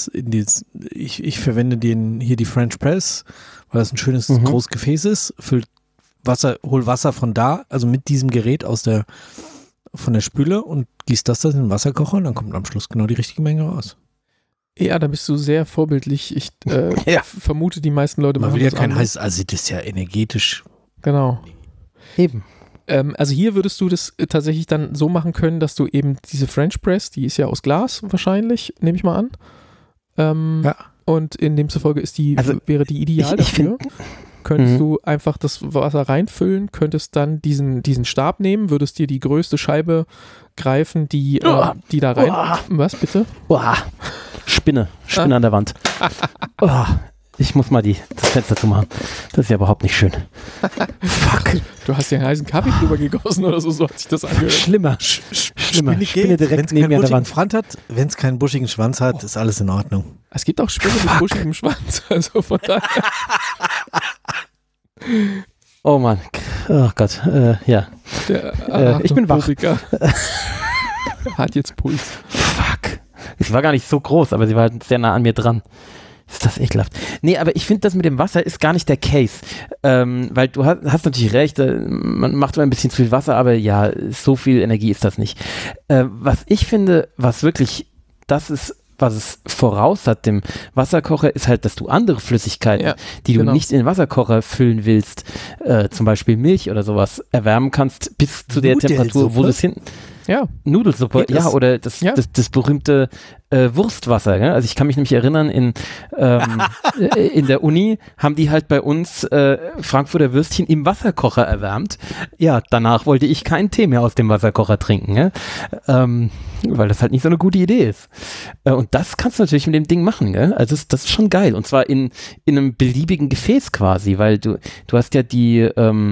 ich verwende die French Press, weil das ein schönes, großes Gefäß ist, hol Wasser von da, also mit diesem Gerät von der Spüle und gießt das in den Wasserkocher und dann kommt am Schluss genau die richtige Menge raus. Ja, da bist du sehr vorbildlich. Ich vermute, die meisten Leute Man machen will ja das kein anders. heißes, also das ist ja energetisch. Genau. Eben. Also hier würdest du das tatsächlich dann so machen können, dass du eben diese French Press, die ist ja aus Glas wahrscheinlich, nehme ich mal an. Ja. Und in demzufolge wäre die ideal ich dafür. Könntest du einfach das Wasser reinfüllen, könntest dann diesen Stab nehmen, würdest dir die größte Scheibe greifen, die da rein... Was, bitte? Spinne an der Wand. Ich muss mal das Fenster zumachen. Das ist ja überhaupt nicht schön. Fuck. Du hast ja einen heißen Kaffee drüber gegossen oder so hat sich das angehört. Schlimmer. Spinne direkt neben mir an der Wand. Wenn es keinen buschigen Schwanz hat, ist alles in Ordnung. Es gibt auch Spinnen mit buschigem Schwanz, also von daher... Oh Mann. Oh Gott. Ja. Ich bin wach. Hat jetzt Puls. Fuck. Es war gar nicht so groß, aber sie war halt sehr nah an mir dran. Ist das ekelhaft. Nee, aber ich finde, das mit dem Wasser ist gar nicht der Case. Weil du hast natürlich recht, man macht immer ein bisschen zu viel Wasser, aber ja, so viel Energie ist das nicht. Was ich finde, was wirklich das ist, was es voraus hat, dem Wasserkocher, ist halt, dass du andere Flüssigkeiten, die du nicht in den Wasserkocher füllen willst, zum Beispiel Milch oder sowas, erwärmen kannst bis zu der Temperatur, wo du es hinten... Ja. Nudelsuppe, oder das berühmte Wurstwasser. Gell? Also ich kann mich nämlich erinnern, in der Uni haben die halt bei uns Frankfurter Würstchen im Wasserkocher erwärmt. Ja, danach wollte ich keinen Tee mehr aus dem Wasserkocher trinken, gell? Weil das halt nicht so eine gute Idee ist. Und das kannst du natürlich mit dem Ding machen. Gell? Also das ist schon geil. Und zwar in einem beliebigen Gefäß quasi, weil du hast ja die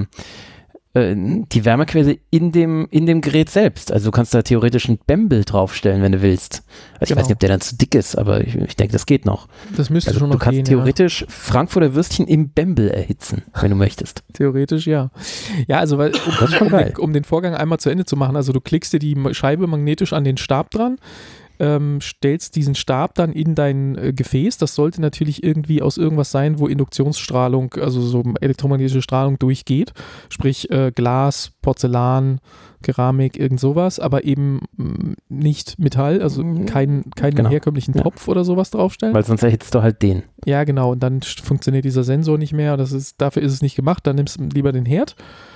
Wärmequelle in dem Gerät selbst. Also du kannst da theoretisch ein Bembel draufstellen, wenn du willst. Also ich weiß nicht, ob der dann zu dick ist, aber ich denke, das geht noch. Das müsste schon noch gehen. Du kannst theoretisch Frankfurter Würstchen im Bembel erhitzen, wenn du möchtest. Theoretisch, ja. Ja, also weil, um den Vorgang einmal zu Ende zu machen, also du klickst dir die Scheibe magnetisch an den Stab dran, stellst diesen Stab dann in dein Gefäß. Das sollte natürlich irgendwie aus irgendwas sein, wo Induktionsstrahlung, also so elektromagnetische Strahlung durchgeht. Sprich Glas, Porzellan, Keramik, irgend sowas, aber eben nicht Metall, also keinen herkömmlichen Topf oder sowas draufstellen. Weil sonst erhitzt du halt den. Ja, genau. Und dann funktioniert dieser Sensor nicht mehr. Dafür ist es nicht gemacht. Dann nimmst du lieber den Herd.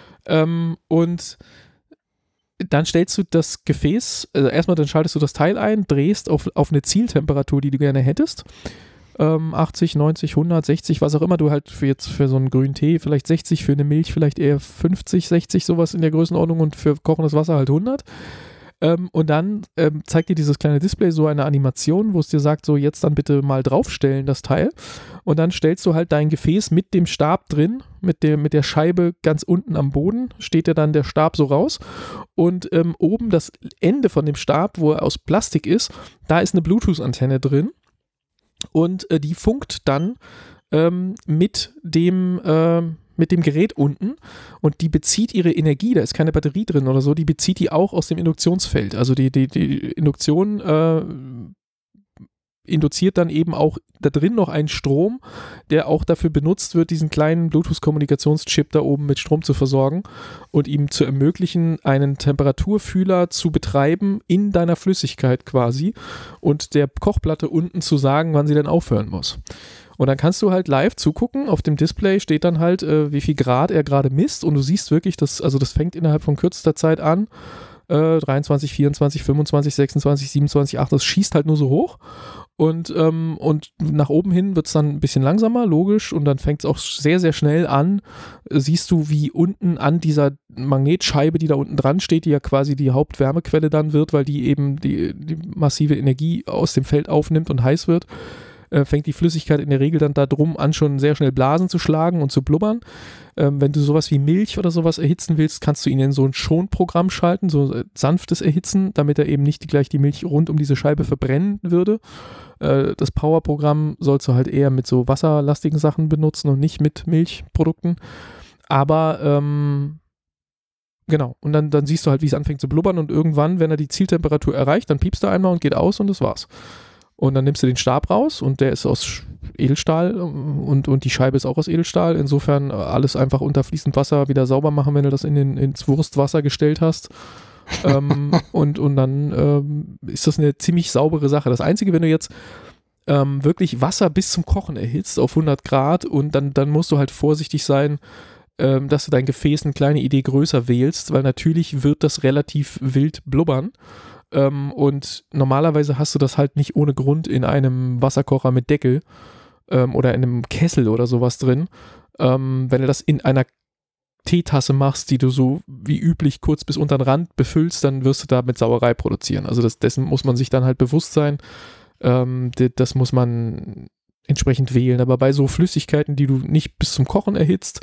Und dann stellst du das Gefäß, also erstmal dann schaltest du das Teil ein, drehst auf eine Zieltemperatur, die du gerne hättest. 80, 90, 100, 60, was auch immer du halt für so einen grünen Tee vielleicht 60, für eine Milch vielleicht eher 50, 60, sowas in der Größenordnung und für kochendes Wasser halt 100. Und dann zeigt dir dieses kleine Display so eine Animation, wo es dir sagt, so jetzt dann bitte mal draufstellen, das Teil. Und dann stellst du halt dein Gefäß mit dem Stab drin, mit der Scheibe ganz unten am Boden, steht ja dann der Stab so raus. Und oben das Ende von dem Stab, wo er aus Plastik ist, da ist eine Bluetooth-Antenne drin. Und die funkt dann mit dem Gerät unten und die bezieht ihre Energie, da ist keine Batterie drin oder so, die bezieht die auch aus dem Induktionsfeld. Also die Induktion induziert dann eben auch da drin noch einen Strom, der auch dafür benutzt wird, diesen kleinen Bluetooth-Kommunikationschip da oben mit Strom zu versorgen und ihm zu ermöglichen, einen Temperaturfühler zu betreiben in deiner Flüssigkeit quasi und der Kochplatte unten zu sagen, wann sie denn aufhören muss. Und dann kannst du halt live zugucken, auf dem Display steht dann halt, wie viel Grad er gerade misst und du siehst wirklich, das fängt innerhalb von kürzester Zeit an, 23, 24, 25, 26, 27, 8, das schießt halt nur so hoch und nach oben hin wird es dann ein bisschen langsamer, logisch, und dann fängt es auch sehr, sehr schnell an, siehst du, wie unten an dieser Magnetscheibe, die da unten dran steht, die ja quasi die Hauptwärmequelle dann wird, weil die eben die massive Energie aus dem Feld aufnimmt und heiß wird, fängt die Flüssigkeit in der Regel dann da drum an, schon sehr schnell Blasen zu schlagen und zu blubbern. Wenn du sowas wie Milch oder sowas erhitzen willst, kannst du ihn in so ein Schonprogramm schalten, so sanftes Erhitzen, damit er eben nicht gleich die Milch rund um diese Scheibe verbrennen würde. Das Power-Programm sollst du halt eher mit so wasserlastigen Sachen benutzen und nicht mit Milchprodukten. Aber genau, und dann siehst du halt, wie es anfängt zu blubbern und irgendwann, wenn er die Zieltemperatur erreicht, dann piepst er einmal und geht aus und das war's. Und dann nimmst du den Stab raus und der ist aus Edelstahl und die Scheibe ist auch aus Edelstahl. Insofern alles einfach unter fließend Wasser wieder sauber machen, wenn du das ins Wurstwasser gestellt hast. Und dann ist das eine ziemlich saubere Sache. Das Einzige, wenn du jetzt wirklich Wasser bis zum Kochen erhitzt auf 100 Grad und dann musst du halt vorsichtig sein, dass du dein Gefäß eine kleine Idee größer wählst, weil natürlich wird das relativ wild blubbern. Und normalerweise hast du das halt nicht ohne Grund in einem Wasserkocher mit Deckel oder in einem Kessel oder sowas drin. Wenn du das in einer Teetasse machst, die du so wie üblich kurz bis unter den Rand befüllst, dann wirst du damit Sauerei produzieren. Also dessen muss man sich dann halt bewusst sein. Das muss man entsprechend wählen. Aber bei so Flüssigkeiten, die du nicht bis zum Kochen erhitzt,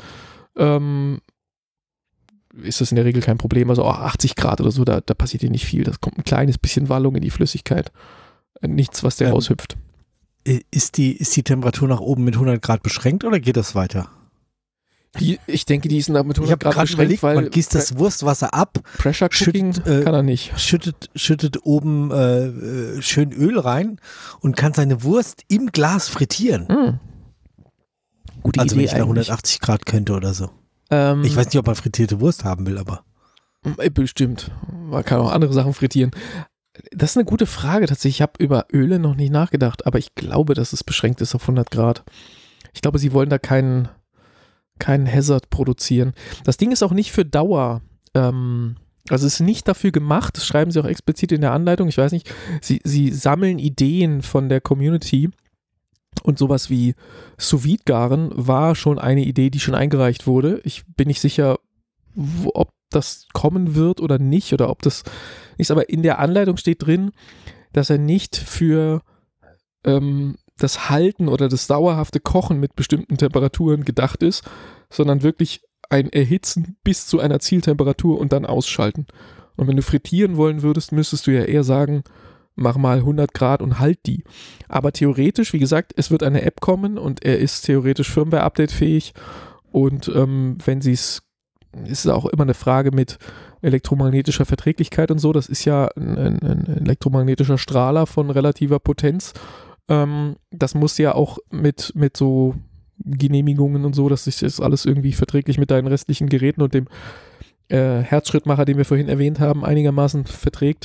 ist das in der Regel kein Problem. Also 80 Grad oder so, da passiert dir nicht viel. Das kommt ein kleines bisschen Wallung in die Flüssigkeit. Nichts, was der raushüpft. Ist die Temperatur nach oben mit 100 Grad beschränkt oder geht das weiter? Ich denke, die ist mit 100 Grad beschränkt, überlegt, weil man gießt das Wurstwasser ab. Pressure Cooking kann er nicht. Schüttet oben schön Öl rein und kann seine Wurst im Glas frittieren. Gute also Idee wenn ich bei 180 Grad könnte oder so. Ich weiß nicht, ob man frittierte Wurst haben will, aber. Bestimmt. Man kann auch andere Sachen frittieren. Das ist eine gute Frage tatsächlich. Ich habe über Öle noch nicht nachgedacht, aber ich glaube, dass es beschränkt ist auf 100 Grad. Ich glaube, sie wollen da keinen Hazard produzieren. Das Ding ist auch nicht für Dauer. Also es ist nicht dafür gemacht, das schreiben sie auch explizit in der Anleitung. Ich weiß nicht, sie sammeln Ideen von der Community. Und sowas wie Sous-Vide-Garen war schon eine Idee, die schon eingereicht wurde. Ich bin nicht sicher, ob das kommen wird oder nicht oder ob das nicht, aber in der Anleitung steht drin, dass er nicht für das Halten oder das dauerhafte Kochen mit bestimmten Temperaturen gedacht ist, sondern wirklich ein Erhitzen bis zu einer Zieltemperatur und dann ausschalten. Und wenn du frittieren wollen würdest, müsstest du ja eher sagen, mach mal 100 Grad und halt die. Aber theoretisch, wie gesagt, es wird eine App kommen und er ist theoretisch Firmware-Update-fähig und wenn sie ist es auch immer eine Frage mit elektromagnetischer Verträglichkeit und so. Das ist ja ein elektromagnetischer Strahler von relativer Potenz. Das muss ja auch mit so Genehmigungen und so, dass sich das alles irgendwie verträglich mit deinen restlichen Geräten und dem Herzschrittmacher, den wir vorhin erwähnt haben, einigermaßen verträgt.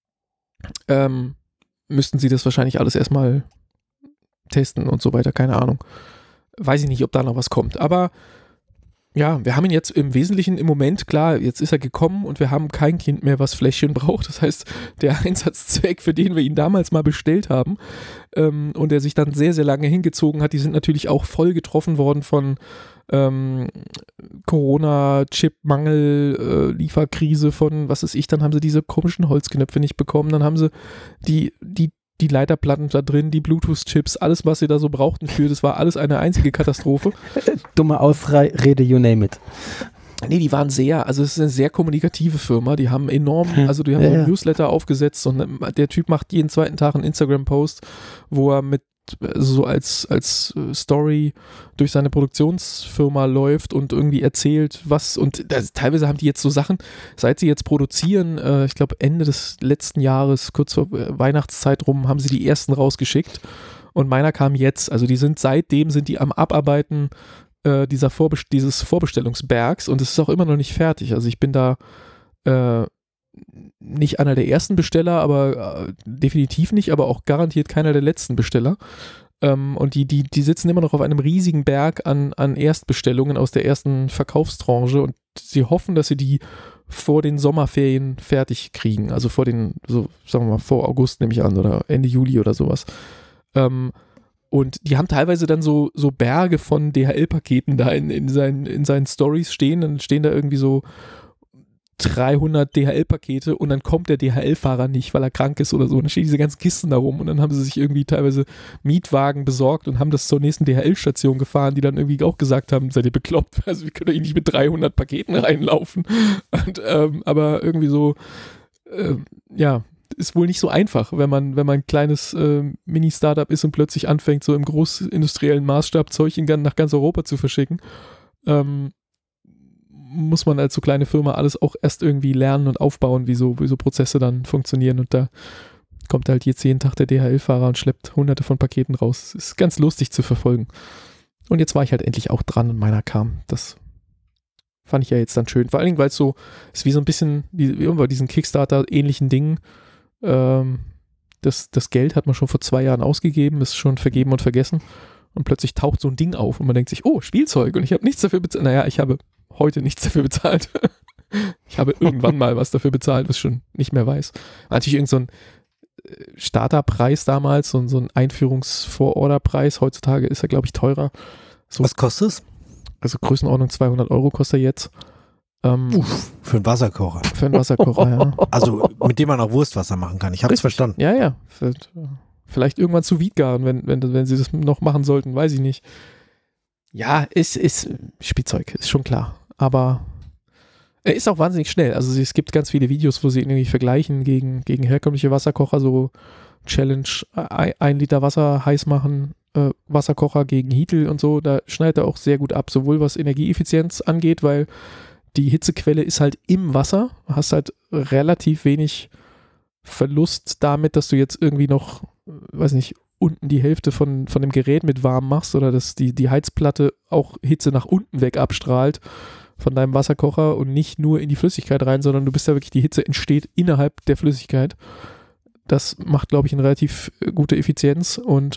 Müssten sie das wahrscheinlich alles erstmal testen und so weiter, keine Ahnung. Weiß ich nicht, ob da noch was kommt, aber ja, wir haben ihn jetzt im Wesentlichen im Moment, klar, jetzt ist er gekommen und wir haben kein Kind mehr, was Fläschchen braucht, das heißt, der Einsatzzweck, für den wir ihn damals mal bestellt haben und der sich dann sehr, sehr lange hingezogen hat, die sind natürlich auch voll getroffen worden von Corona-Chip-Mangel, Lieferkrise von, was weiß ich, dann haben sie diese komischen Holzknöpfe nicht bekommen, dann haben sie die Leiterplatten da drin, die Bluetooth-Chips, alles, was sie da so brauchten das war alles eine einzige Katastrophe. Dumme Ausrede, you name it. Nee, die waren also es ist eine sehr kommunikative Firma, die haben also die haben so ein Newsletter aufgesetzt und der Typ macht jeden zweiten Tag einen Instagram-Post, wo er so als Story durch seine Produktionsfirma läuft und irgendwie erzählt, was, und teilweise haben die jetzt so Sachen, seit sie jetzt produzieren, ich glaube Ende des letzten Jahres, kurz vor Weihnachtszeit rum, haben sie die ersten rausgeschickt und meiner kam jetzt, also seitdem sind die am Abarbeiten dieses Vorbestellungsbergs und es ist auch immer noch nicht fertig, also ich bin da nicht einer der ersten Besteller, aber definitiv nicht, aber auch garantiert keiner der letzten Besteller. Und die sitzen immer noch auf einem riesigen Berg an Erstbestellungen aus der ersten Verkaufstranche und sie hoffen, dass sie die vor den Sommerferien fertig kriegen. Also sagen wir mal, vor August nehme ich an oder Ende Juli oder sowas. Und die haben teilweise dann so Berge von DHL-Paketen da in seinen Stories stehen. Dann stehen da irgendwie so 300 DHL-Pakete und dann kommt der DHL-Fahrer nicht, weil er krank ist oder so. Und dann stehen diese ganzen Kisten da rum und dann haben sie sich irgendwie teilweise Mietwagen besorgt und haben das zur nächsten DHL-Station gefahren, die dann irgendwie auch gesagt haben, seid ihr bekloppt? Also wir können doch nicht mit 300 Paketen reinlaufen. Und, aber irgendwie so, ist wohl nicht so einfach, wenn man ein kleines Mini-Startup ist und plötzlich anfängt, so im großindustriellen Maßstab Zeug nach ganz Europa zu verschicken. Muss man als so kleine Firma alles auch erst irgendwie lernen und aufbauen, wie so Prozesse dann funktionieren und da kommt halt jetzt jeden Tag der DHL-Fahrer und schleppt hunderte von Paketen raus. Das ist ganz lustig zu verfolgen. Und jetzt war ich halt endlich auch dran und meiner kam. Das fand ich ja jetzt dann schön. Vor allen Dingen, weil es so ist wie so ein bisschen, wie bei diesen Kickstarter-ähnlichen Dingen. Das Geld hat man schon vor 2 Jahren ausgegeben, ist schon vergeben und vergessen. Und plötzlich taucht so ein Ding auf und man denkt sich, oh, Spielzeug und ich habe nichts dafür bezahlt. Naja, ich habe heute nichts dafür bezahlt. Ich habe irgendwann mal was dafür bezahlt, was ich schon nicht mehr weiß. Natürlich irgend so ein Starterpreis damals, so ein Einführungs-Vororderpreis. Heutzutage ist er, glaube ich, teurer. So, was kostet es? Also Größenordnung 200 € kostet er jetzt. Für einen Wasserkocher. Für einen Wasserkocher, ja. Also mit dem man auch Wurstwasser machen kann. Ich habe es verstanden. Ja. Vielleicht irgendwann zu Wiedgaren, wenn sie das noch machen sollten, weiß ich nicht. Ja, ist Spielzeug, ist schon klar. Aber er ist auch wahnsinnig schnell. Also es gibt ganz viele Videos, wo sie ihn irgendwie vergleichen gegen herkömmliche Wasserkocher, so Challenge 1 Liter Wasser heiß machen, Wasserkocher gegen Heatle und so. Da schneidet er auch sehr gut ab, sowohl was Energieeffizienz angeht, weil die Hitzequelle ist halt im Wasser. Du hast halt relativ wenig Verlust damit, dass du jetzt irgendwie noch, weiß nicht, unten die Hälfte von dem Gerät mit warm machst oder dass die Heizplatte auch Hitze nach unten weg abstrahlt von deinem Wasserkocher und nicht nur in die Flüssigkeit rein, sondern du bist ja wirklich, die Hitze entsteht innerhalb der Flüssigkeit. Das macht, glaube ich, eine relativ gute Effizienz und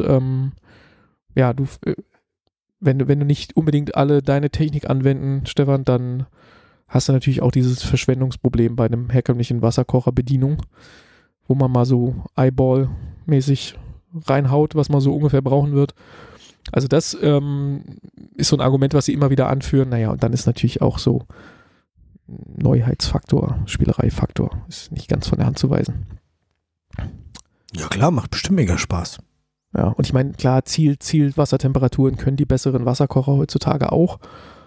wenn du nicht unbedingt alle deine Technik anwenden, Stefan, dann hast du natürlich auch dieses Verschwendungsproblem bei einem herkömmlichen Wasserkocher-Bedienung, wo man mal so Eyeball-mäßig reinhaut, was man so ungefähr brauchen wird. Also das ist so ein Argument, was sie immer wieder anführen. Naja, und dann ist natürlich auch so Neuheitsfaktor, Spielereifaktor, ist nicht ganz von der Hand zu weisen. Ja klar, macht bestimmt mega Spaß. Ja, und ich meine, klar, Zielwassertemperaturen können die besseren Wasserkocher heutzutage auch.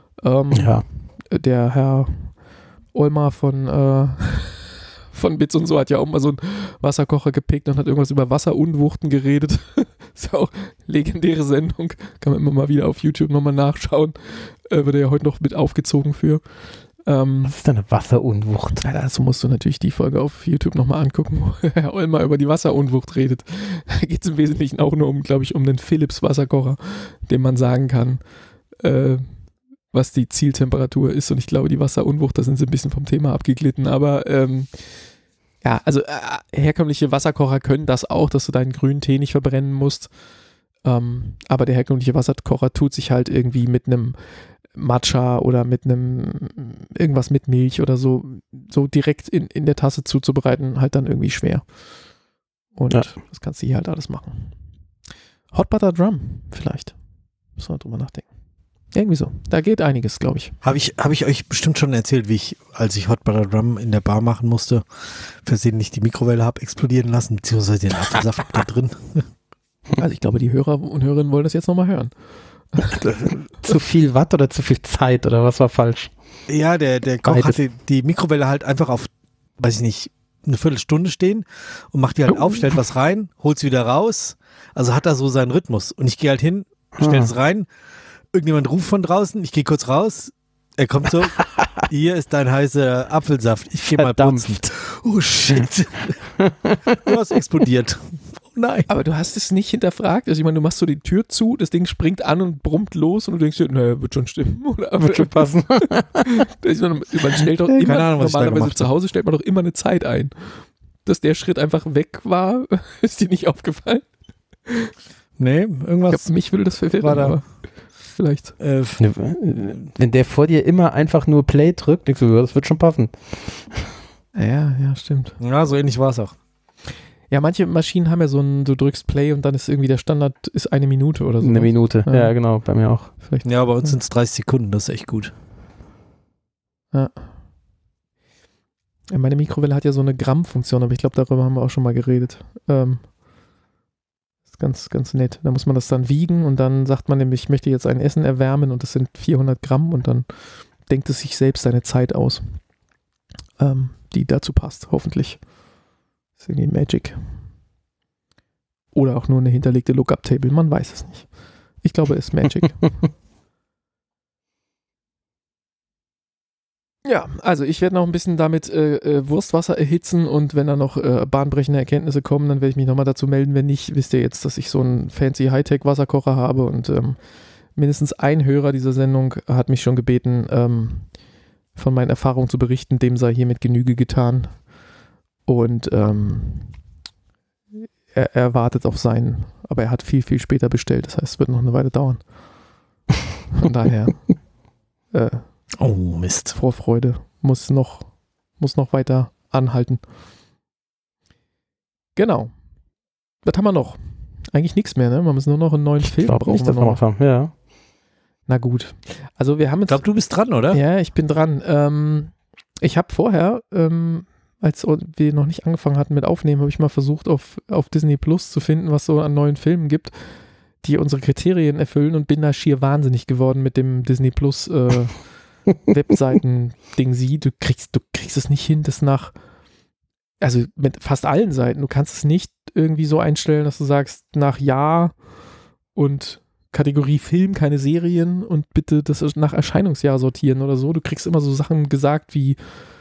Der Herr Olmar von Bits und so hat ja auch mal so einen Wasserkocher gepickt und hat irgendwas über Wasserunwuchten geredet. Ist ja auch legendäre Sendung. Kann man immer mal wieder auf YouTube nochmal nachschauen. Wird er ja heute noch mit aufgezogen für. Was ist denn eine Wasserunwucht? Ja, dazu musst du natürlich die Folge auf YouTube nochmal angucken, wo Herr Olmar über die Wasserunwucht redet. Da geht es im Wesentlichen auch nur um den Philips Wasserkocher, dem man sagen kann, was die Zieltemperatur ist. Und ich glaube, die Wasserunwucht, da sind sie ein bisschen vom Thema abgeglitten. Aber herkömmliche Wasserkocher können das auch, dass du deinen grünen Tee nicht verbrennen musst. Aber der herkömmliche Wasserkocher tut sich halt irgendwie mit einem Matcha oder mit einem irgendwas mit Milch oder so direkt in der Tasse zuzubereiten, halt dann irgendwie schwer. Und das kannst du hier halt alles machen. Hot Butter Drum vielleicht. Muss man drüber nachdenken. Irgendwie so. Da geht einiges, glaube ich. Hab ich euch bestimmt schon erzählt, wie ich, als ich Hot Butter Rum in der Bar machen musste, versehentlich die Mikrowelle habe explodieren lassen, beziehungsweise den Apfelsaft da drin. Also ich glaube, die Hörer und Hörerinnen wollen das jetzt nochmal hören. Zu viel Watt oder zu viel Zeit oder was war falsch? Ja, der Koch hatte die Mikrowelle halt einfach auf, weiß ich nicht, eine Viertelstunde stehen und macht die halt auf, stellt was rein, holt es wieder raus. Also hat er so seinen Rhythmus. Und ich gehe halt hin, stell es rein, irgendjemand ruft von draußen, ich gehe kurz raus, er kommt so, hier ist dein heißer Apfelsaft, ich gehe mal putzen. Oh shit, du hast explodiert. Oh nein. Aber du hast es nicht hinterfragt, also ich meine, du machst so die Tür zu, das Ding springt an und brummt los und du denkst dir, naja, wird schon stimmen. Oder wird schon passen. Man stellt doch immer, Keine Ahnung, was normalerweise zu Hause stellt man doch immer eine Zeit ein. Dass der Schritt einfach weg war, ist dir nicht aufgefallen? Nee, irgendwas. Ich glaub, mich würde das verwirren, war da. Aber vielleicht. Wenn der vor dir immer einfach nur Play drückt, denkst du, ja, das wird schon passen. Ja, stimmt. Ja, so ähnlich war es auch. Ja, manche Maschinen haben ja so ein, du drückst Play und dann ist irgendwie der Standard ist 1 Minute oder so. Eine Minute, ja genau, bei mir auch. Vielleicht. Ja, bei uns sind es 30 Sekunden, das ist echt gut. Ja. Meine Mikrowelle hat ja so eine Gramm-Funktion, aber ich glaube, darüber haben wir auch schon mal geredet. Ist ganz, ganz nett. Da muss man das dann wiegen und dann sagt man nämlich, ich möchte jetzt ein Essen erwärmen und das sind 400 Gramm und dann denkt es sich selbst seine Zeit aus, die dazu passt, hoffentlich. Das ist irgendwie Magic. Oder auch nur eine hinterlegte Lookup-Table, man weiß es nicht. Ich glaube, es ist Magic. Ja, also ich werde noch ein bisschen damit Wurstwasser erhitzen und wenn da noch bahnbrechende Erkenntnisse kommen, dann werde ich mich nochmal dazu melden. Wenn nicht, wisst ihr jetzt, dass ich so einen fancy Hightech-Wasserkocher habe und mindestens ein Hörer dieser Sendung hat mich schon gebeten, von meinen Erfahrungen zu berichten. Dem sei hiermit Genüge getan und er wartet auf seinen, aber er hat viel, viel später bestellt. Das heißt, es wird noch eine Weile dauern. Von daher oh Mist. Vorfreude muss noch weiter anhalten. Genau. Was haben wir noch? Eigentlich nichts mehr, ne? Man muss nur noch einen neuen Film brauchen. Nicht, dass wir noch haben. Ja. Na gut. Also wir haben jetzt. Ich glaube, du bist dran, oder? Ja, ich bin dran. Ich habe vorher, als wir noch nicht angefangen hatten mit Aufnehmen, habe ich mal versucht, auf Disney Plus zu finden, was so an neuen Filmen gibt, die unsere Kriterien erfüllen und bin da schier wahnsinnig geworden mit dem Disney Plus Webseiten-Ding du kriegst es nicht hin, das also mit fast allen Seiten, du kannst es nicht irgendwie so einstellen, dass du sagst, nach Jahr und Kategorie Film, keine Serien und bitte das nach Erscheinungsjahr sortieren oder so. Du kriegst immer so Sachen gesagt wie,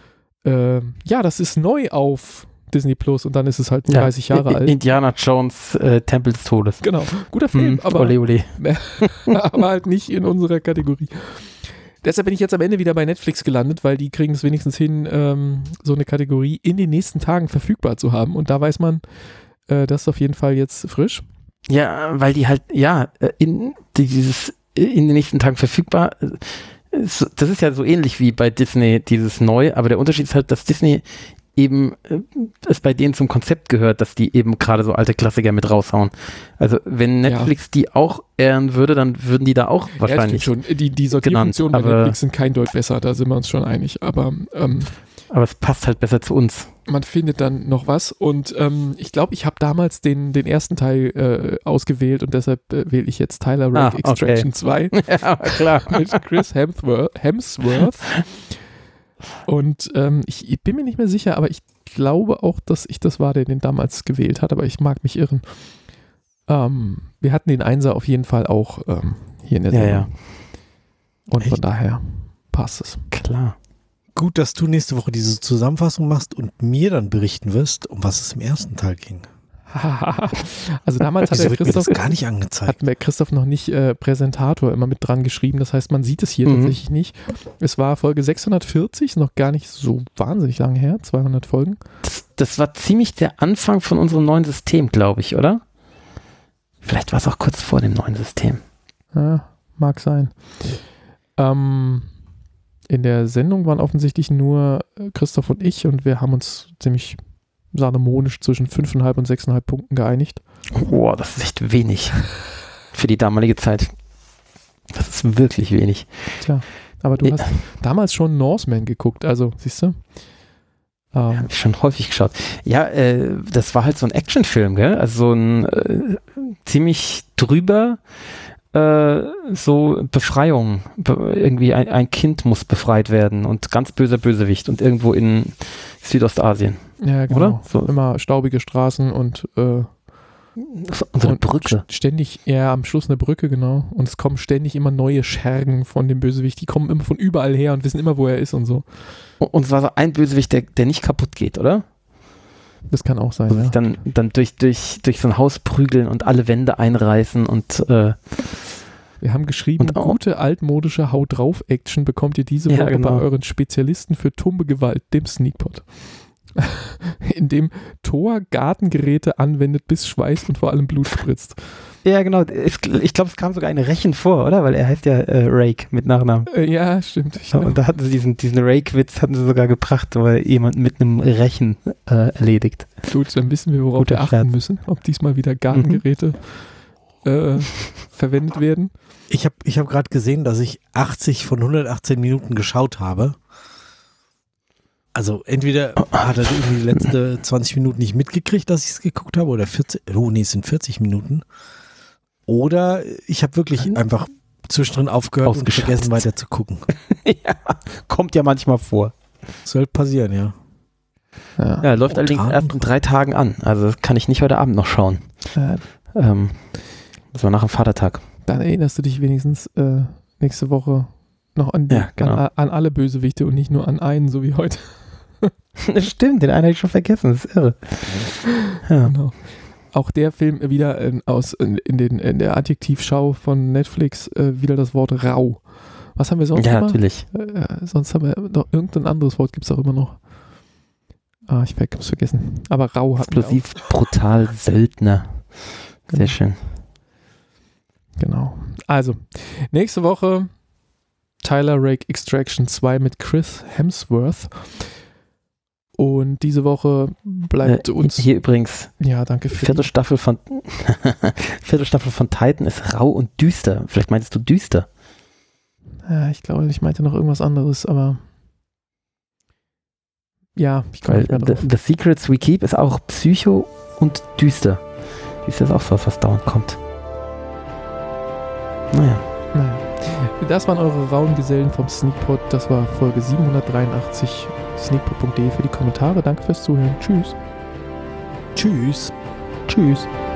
ja, das ist neu auf Disney Plus und dann ist es halt 30 Jahre alt. Indiana Jones, Tempel des Todes. Genau, guter Film, aber, ole, ole. aber halt nicht in unserer Kategorie. Deshalb bin ich jetzt am Ende wieder bei Netflix gelandet, weil die kriegen es wenigstens hin, so eine Kategorie in den nächsten Tagen verfügbar zu haben. Und da weiß man, das ist auf jeden Fall jetzt frisch. Ja, weil die halt, in den nächsten Tagen verfügbar, das ist ja so ähnlich wie bei Disney, dieses Neu, aber der Unterschied ist halt, dass Disney eben es bei denen zum Konzept gehört, dass die eben gerade so alte Klassiker mit raushauen. Also wenn Netflix die auch ehren würde, dann würden die da auch wahrscheinlich schon. Die Sortierfunktionen bei Netflix sind kein Deut besser, da sind wir uns schon einig. Aber es passt halt besser zu uns. Man findet dann noch was und ich glaube, ich habe damals den ersten Teil ausgewählt und deshalb wähle ich jetzt Tyler Rake Extraction 2 ja, klar. mit Chris Hemsworth. Und ich bin mir nicht mehr sicher, aber ich glaube auch, dass ich das war, der den damals gewählt hat, aber ich mag mich irren. Wir hatten den Einser auf jeden Fall auch hier in der Sendung. Ja. Und von daher passt es. Klar. Gut, dass du nächste Woche diese Zusammenfassung machst und mir dann berichten wirst, um was es im ersten Teil ging. Also damals hat Christoph gar nicht angezeigt. Hat Christoph noch nicht Präsentator immer mit dran geschrieben. Das heißt, man sieht es hier tatsächlich nicht. Es war Folge 640, ist noch gar nicht so wahnsinnig lange her, 200 Folgen. Das war ziemlich der Anfang von unserem neuen System, glaube ich, oder? Vielleicht war es auch kurz vor dem neuen System. Ja, mag sein. In der Sendung waren offensichtlich nur Christoph und ich und wir haben uns ziemlich salomonisch zwischen 5,5 und 6,5 Punkten geeinigt. Boah, das ist echt wenig für die damalige Zeit. Das ist wirklich wenig. Tja, aber du hast damals schon Norseman geguckt, also siehst du? Hab ich schon häufig geschaut. Ja, das war halt so ein Actionfilm, gell? Also so ein ziemlich drüber so Befreiung. Irgendwie ein Kind muss befreit werden und ganz böser Bösewicht und irgendwo in Südostasien. Ja, genau. Oder? So. Immer staubige Straßen und so eine Brücke. Ständig, ja, am Schluss eine Brücke, genau. Und es kommen ständig immer neue Schergen von dem Bösewicht. Die kommen immer von überall her und wissen immer, wo er ist und so. Und es war so ein Bösewicht, der nicht kaputt geht, oder? Das kann auch sein, also ja. Dann durch so ein Haus prügeln und alle Wände einreißen und wir haben geschrieben, gute altmodische Haut-drauf-Action bekommt ihr diese Woche bei euren Spezialisten für tumbe Gewalt, dem Sneakpot. In dem Thor Gartengeräte anwendet, bis Schweiß und vor allem Blut spritzt. Ja, genau. Ich glaube, es kam sogar eine Rechen vor, oder? Weil er heißt ja Rake mit Nachnamen. Ja, stimmt. Und da hatten sie diesen Rake-Witz hatten sie sogar gebracht, wo er jemanden mit einem Rechen erledigt. Gut, dann wissen wir, worauf wir achten müssen. Ob diesmal wieder Gartengeräte verwendet werden. Ich hab gerade gesehen, dass ich 80 von 118 Minuten geschaut habe. Also entweder hat er irgendwie die letzten 20 Minuten nicht mitgekriegt, dass ich es geguckt habe, oder 40, es sind 40 Minuten. Oder ich habe wirklich einfach zwischendrin aufgehört und vergessen weiter zu gucken. Ja, kommt ja manchmal vor. Soll passieren, ja. Ja, läuft allerdings erst in 3 Tagen an. Also kann ich nicht heute Abend noch schauen. Das war nach dem Vatertag. Dann erinnerst du dich wenigstens nächste Woche noch an alle Bösewichte und nicht nur an einen, so wie heute. Das stimmt, den einen habe ich schon vergessen, das ist irre. Ja. Genau. Auch der Film wieder in der Adjektivschau von Netflix wieder das Wort rau. Was haben wir sonst noch? Ja, natürlich. Sonst haben wir noch irgendein anderes Wort, gibt es auch immer noch. Ich hab's vergessen. Aber rau hat explosiv, brutal, Söldner. Sehr schön. Genau. Also, nächste Woche Tyler Rake Extraction 2 mit Chris Hemsworth. Und diese Woche bleibt uns... Hier übrigens... Ja, danke. Vierte Staffel von Titan ist rau und düster. Vielleicht meintest du düster. Ja, ich glaube, ich meinte noch irgendwas anderes, aber... Ja, ich komme nicht mehr drauf. The Secrets We Keep ist auch psycho und düster. Ist das auch so, was dauernd kommt? Naja. Das waren eure rauen Gesellen vom Sneakpot. Das war Folge 783. Sneakpot.de für die Kommentare. Danke fürs Zuhören. Tschüss. Tschüss. Tschüss.